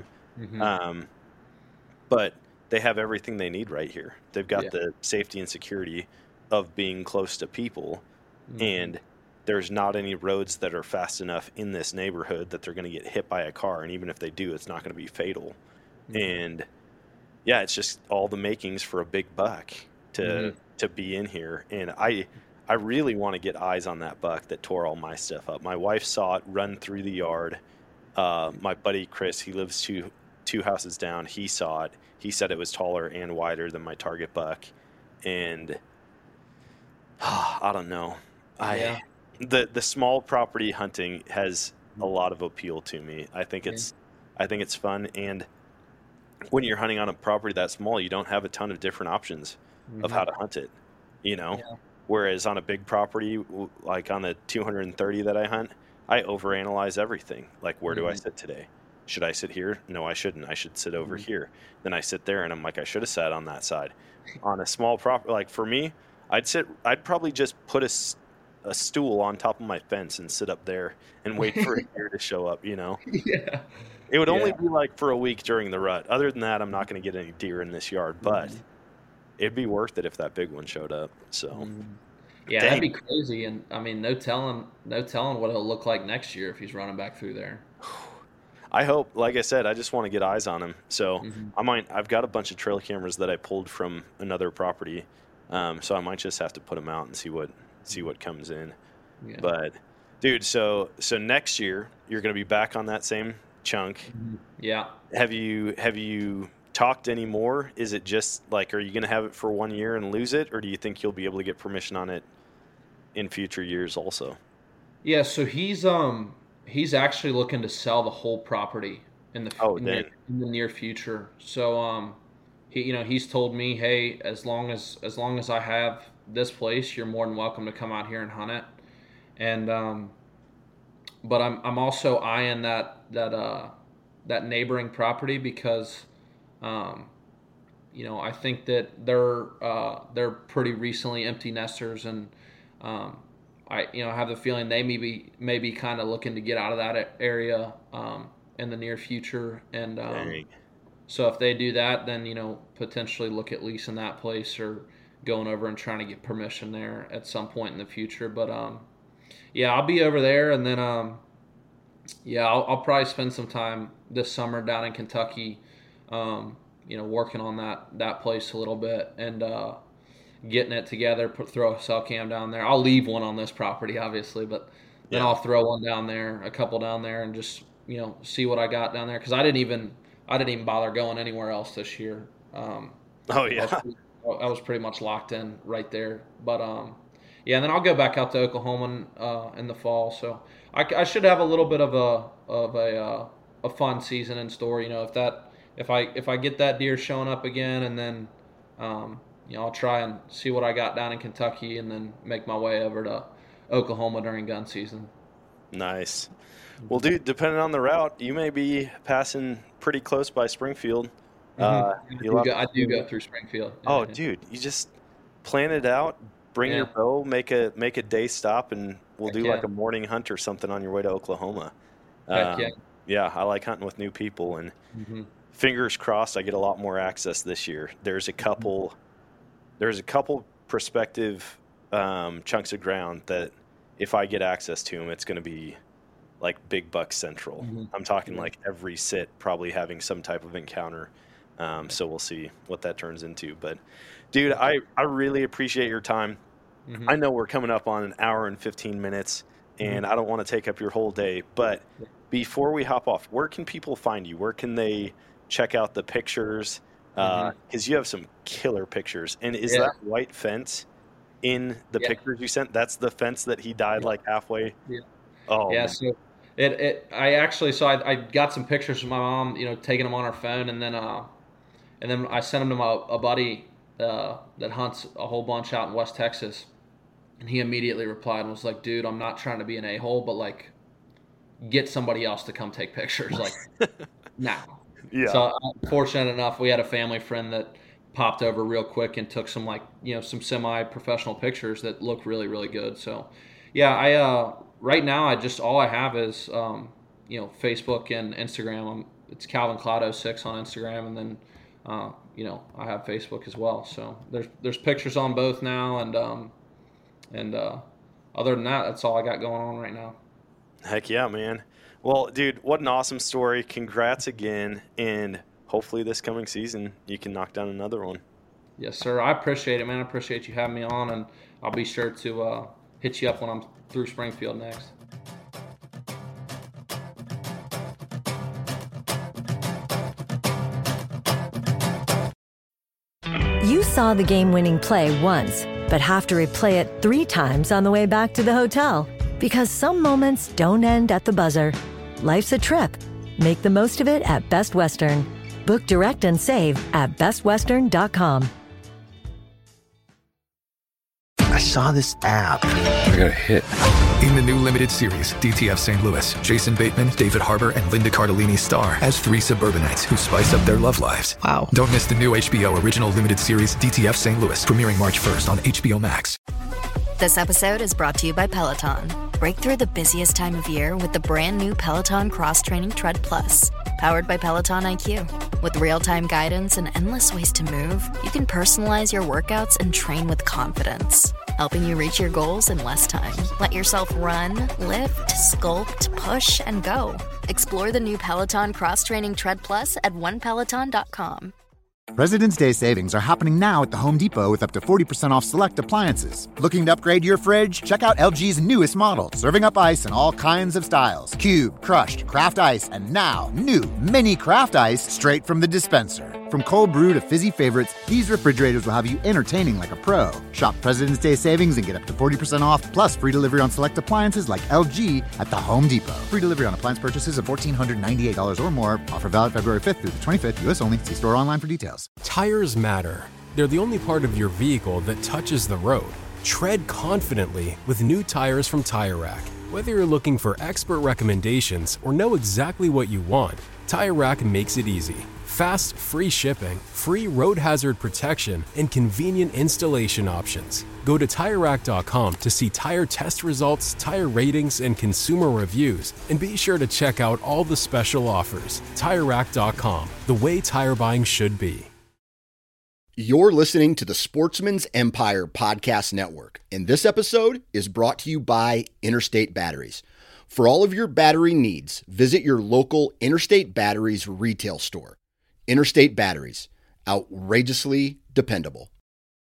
But they have everything they need right here. They've got the safety and security of being close to people. And there's not any roads that are fast enough in this neighborhood that they're going to get hit by a car. And even if they do, it's not going to be fatal. And yeah, it's just all the makings for a big buck to be in here. And I really want to get eyes on that buck that tore all my stuff up. My wife saw it run through the yard. My buddy Chris, he lives two houses down. He saw it. He said it was taller and wider than my target buck. And I don't know. The small property hunting has a lot of appeal to me. I think it's fun, and when you're hunting on a property that small, you don't have a ton of different options of how to hunt it, whereas on a big property like on the 230 that I hunt, I overanalyze everything. Like, where do I sit today? Should I sit here? No, I shouldn't. I should sit over here. Then I sit there and I'm like, I should have sat on that side. On a small property, like for me, I'd probably just put a stool on top of my fence and sit up there and wait for a deer to show up, Yeah. It would only be like for a week during the rut. Other than that, I'm not going to get any deer in this yard, but it'd be worth it if that big one showed up. So,
yeah, that'd be crazy. And I mean, no telling what he'll look like next year if he's running back through there.
I hope, like I said, I just want to get eyes on him. So I've got a bunch of trail cameras that I pulled from another property. So I might just have to put them out and see what comes in. Yeah. But dude, so next year you're going to be back on that same chunk.
Yeah.
Have you talked anymore? Is it just like, are you going to have it for 1 year and lose it? Or do you think you'll be able to get permission on it in future years also?
Yeah. So he's actually looking to sell the whole property in the near future. So, he's told me, hey, as long as I have this place, you're more than welcome to come out here and hunt it. And but I'm also eyeing that neighboring property because I think that they're pretty recently empty nesters, and I have the feeling they may be kind of looking to get out of that area in the near future. And so if they do that, then potentially look at leasing that place or going over and trying to get permission there at some point in the future. But I'll be over there, and then I'll probably spend some time this summer down in Kentucky, working on that place a little bit and getting it together. Throw a cell cam down there. I'll leave one on this property, obviously, but then I'll throw one down there, a couple down there, and just see what I got down there, because I didn't even bother going anywhere else this year. I was pretty much locked in right there. But and then I'll go back out to Oklahoma in the fall. So I should have a little bit of a fun season in store. If I get that deer showing up again, and then I'll try and see what I got down in Kentucky, and then make my way over to Oklahoma during gun season.
Nice. Well, dude, depending on the route, you may be passing pretty close by Springfield.
I do go through Springfield.
Oh, dude, you just plan it out, bring your bow, make a day stop, and we'll do like a morning hunt or something on your way to Oklahoma. Yeah, I like hunting with new people, and fingers crossed I get a lot more access this year. There's a couple prospective chunks of ground that if I get access to them, it's going to be like big buck central. I'm talking like every sit probably having some type of encounter. So we'll see what that turns into. But dude, I really appreciate your time. I know we're coming up on an hour and 15 minutes, and I don't want to take up your whole day, but before we hop off, where can people find you? Where can they check out the pictures? Because you have some killer pictures. And is that white fence in the pictures you sent? That's the fence that he died like halfway? Yeah. Oh,
yeah. So I got some pictures from my mom, taking them on her phone, and then I sent them to a buddy that hunts a whole bunch out in West Texas, And he immediately replied and was like, dude, I'm not trying to be an a-hole, but like, get somebody else to come take pictures. Like, now.
Yeah.
So fortunate enough, we had a family friend that popped over real quick and took some some semi-professional pictures that look really, really good. So yeah, I right now all I have is Facebook and Instagram. It's Calvin Cloud 06 on Instagram, and then I have Facebook as well. So there's pictures on both now, and other than that, that's all I got going on right now.
Heck yeah, man. Well, dude, what an awesome story. Congrats again, and hopefully this coming season you can knock down another one.
Yes, sir. I appreciate it, man. I appreciate you having me on, and I'll be sure to hit you up when I'm through Springfield next.
You saw the game-winning play once, but have to replay it 3 times on the way back to the hotel. Because some moments don't end at the buzzer. Life's a trip. Make the most of it at Best Western. Book direct and save at bestwestern.com.
I saw this app.
I got a hit.
In the new limited series, DTF St. Louis, Jason Bateman, David Harbour, and Linda Cardellini star as 3 suburbanites who spice up their love lives.
Wow.
Don't miss the new HBO original limited series, DTF St. Louis, premiering March 1st on HBO Max.
This episode is brought to you by Peloton. Break through the busiest time of year with the brand new Peloton Cross Training Tread Plus. Powered by Peloton IQ. With real-time guidance and endless ways to move, you can personalize your workouts and train with confidence, helping you reach your goals in less time. Let yourself run, lift, sculpt, push, and go. Explore the new Peloton Cross Training Tread Plus at onepeloton.com.
President's Day savings are happening now at the Home Depot with up to 40% off select appliances. Looking to upgrade your fridge? Check out LG's newest model, serving up ice in all kinds of styles. Cube, crushed, craft ice, and now new mini craft ice straight from the dispenser. From cold brew to fizzy favorites, these refrigerators will have you entertaining like a pro. Shop President's Day savings and get up to 40% off, plus free delivery on select appliances like LG at the Home Depot. Free delivery on appliance purchases of $1,498 or more. Offer valid February 5th through the 25th, U.S. only. See store online for details.
Tires matter. They're the only part of your vehicle that touches the road. Tread confidently with new tires from Tire Rack. Whether you're looking for expert recommendations or know exactly what you want, Tire Rack makes it easy. Fast, free shipping, free road hazard protection, and convenient installation options. Go to TireRack.com to see tire test results, tire ratings, and consumer reviews, and be sure to check out all the special offers. TireRack.com, the way tire buying should be.
You're listening to the Sportsman's Empire Podcast Network, and this episode is brought to you by Interstate Batteries. For all of your battery needs, visit your local Interstate Batteries retail store. Interstate Batteries, outrageously dependable.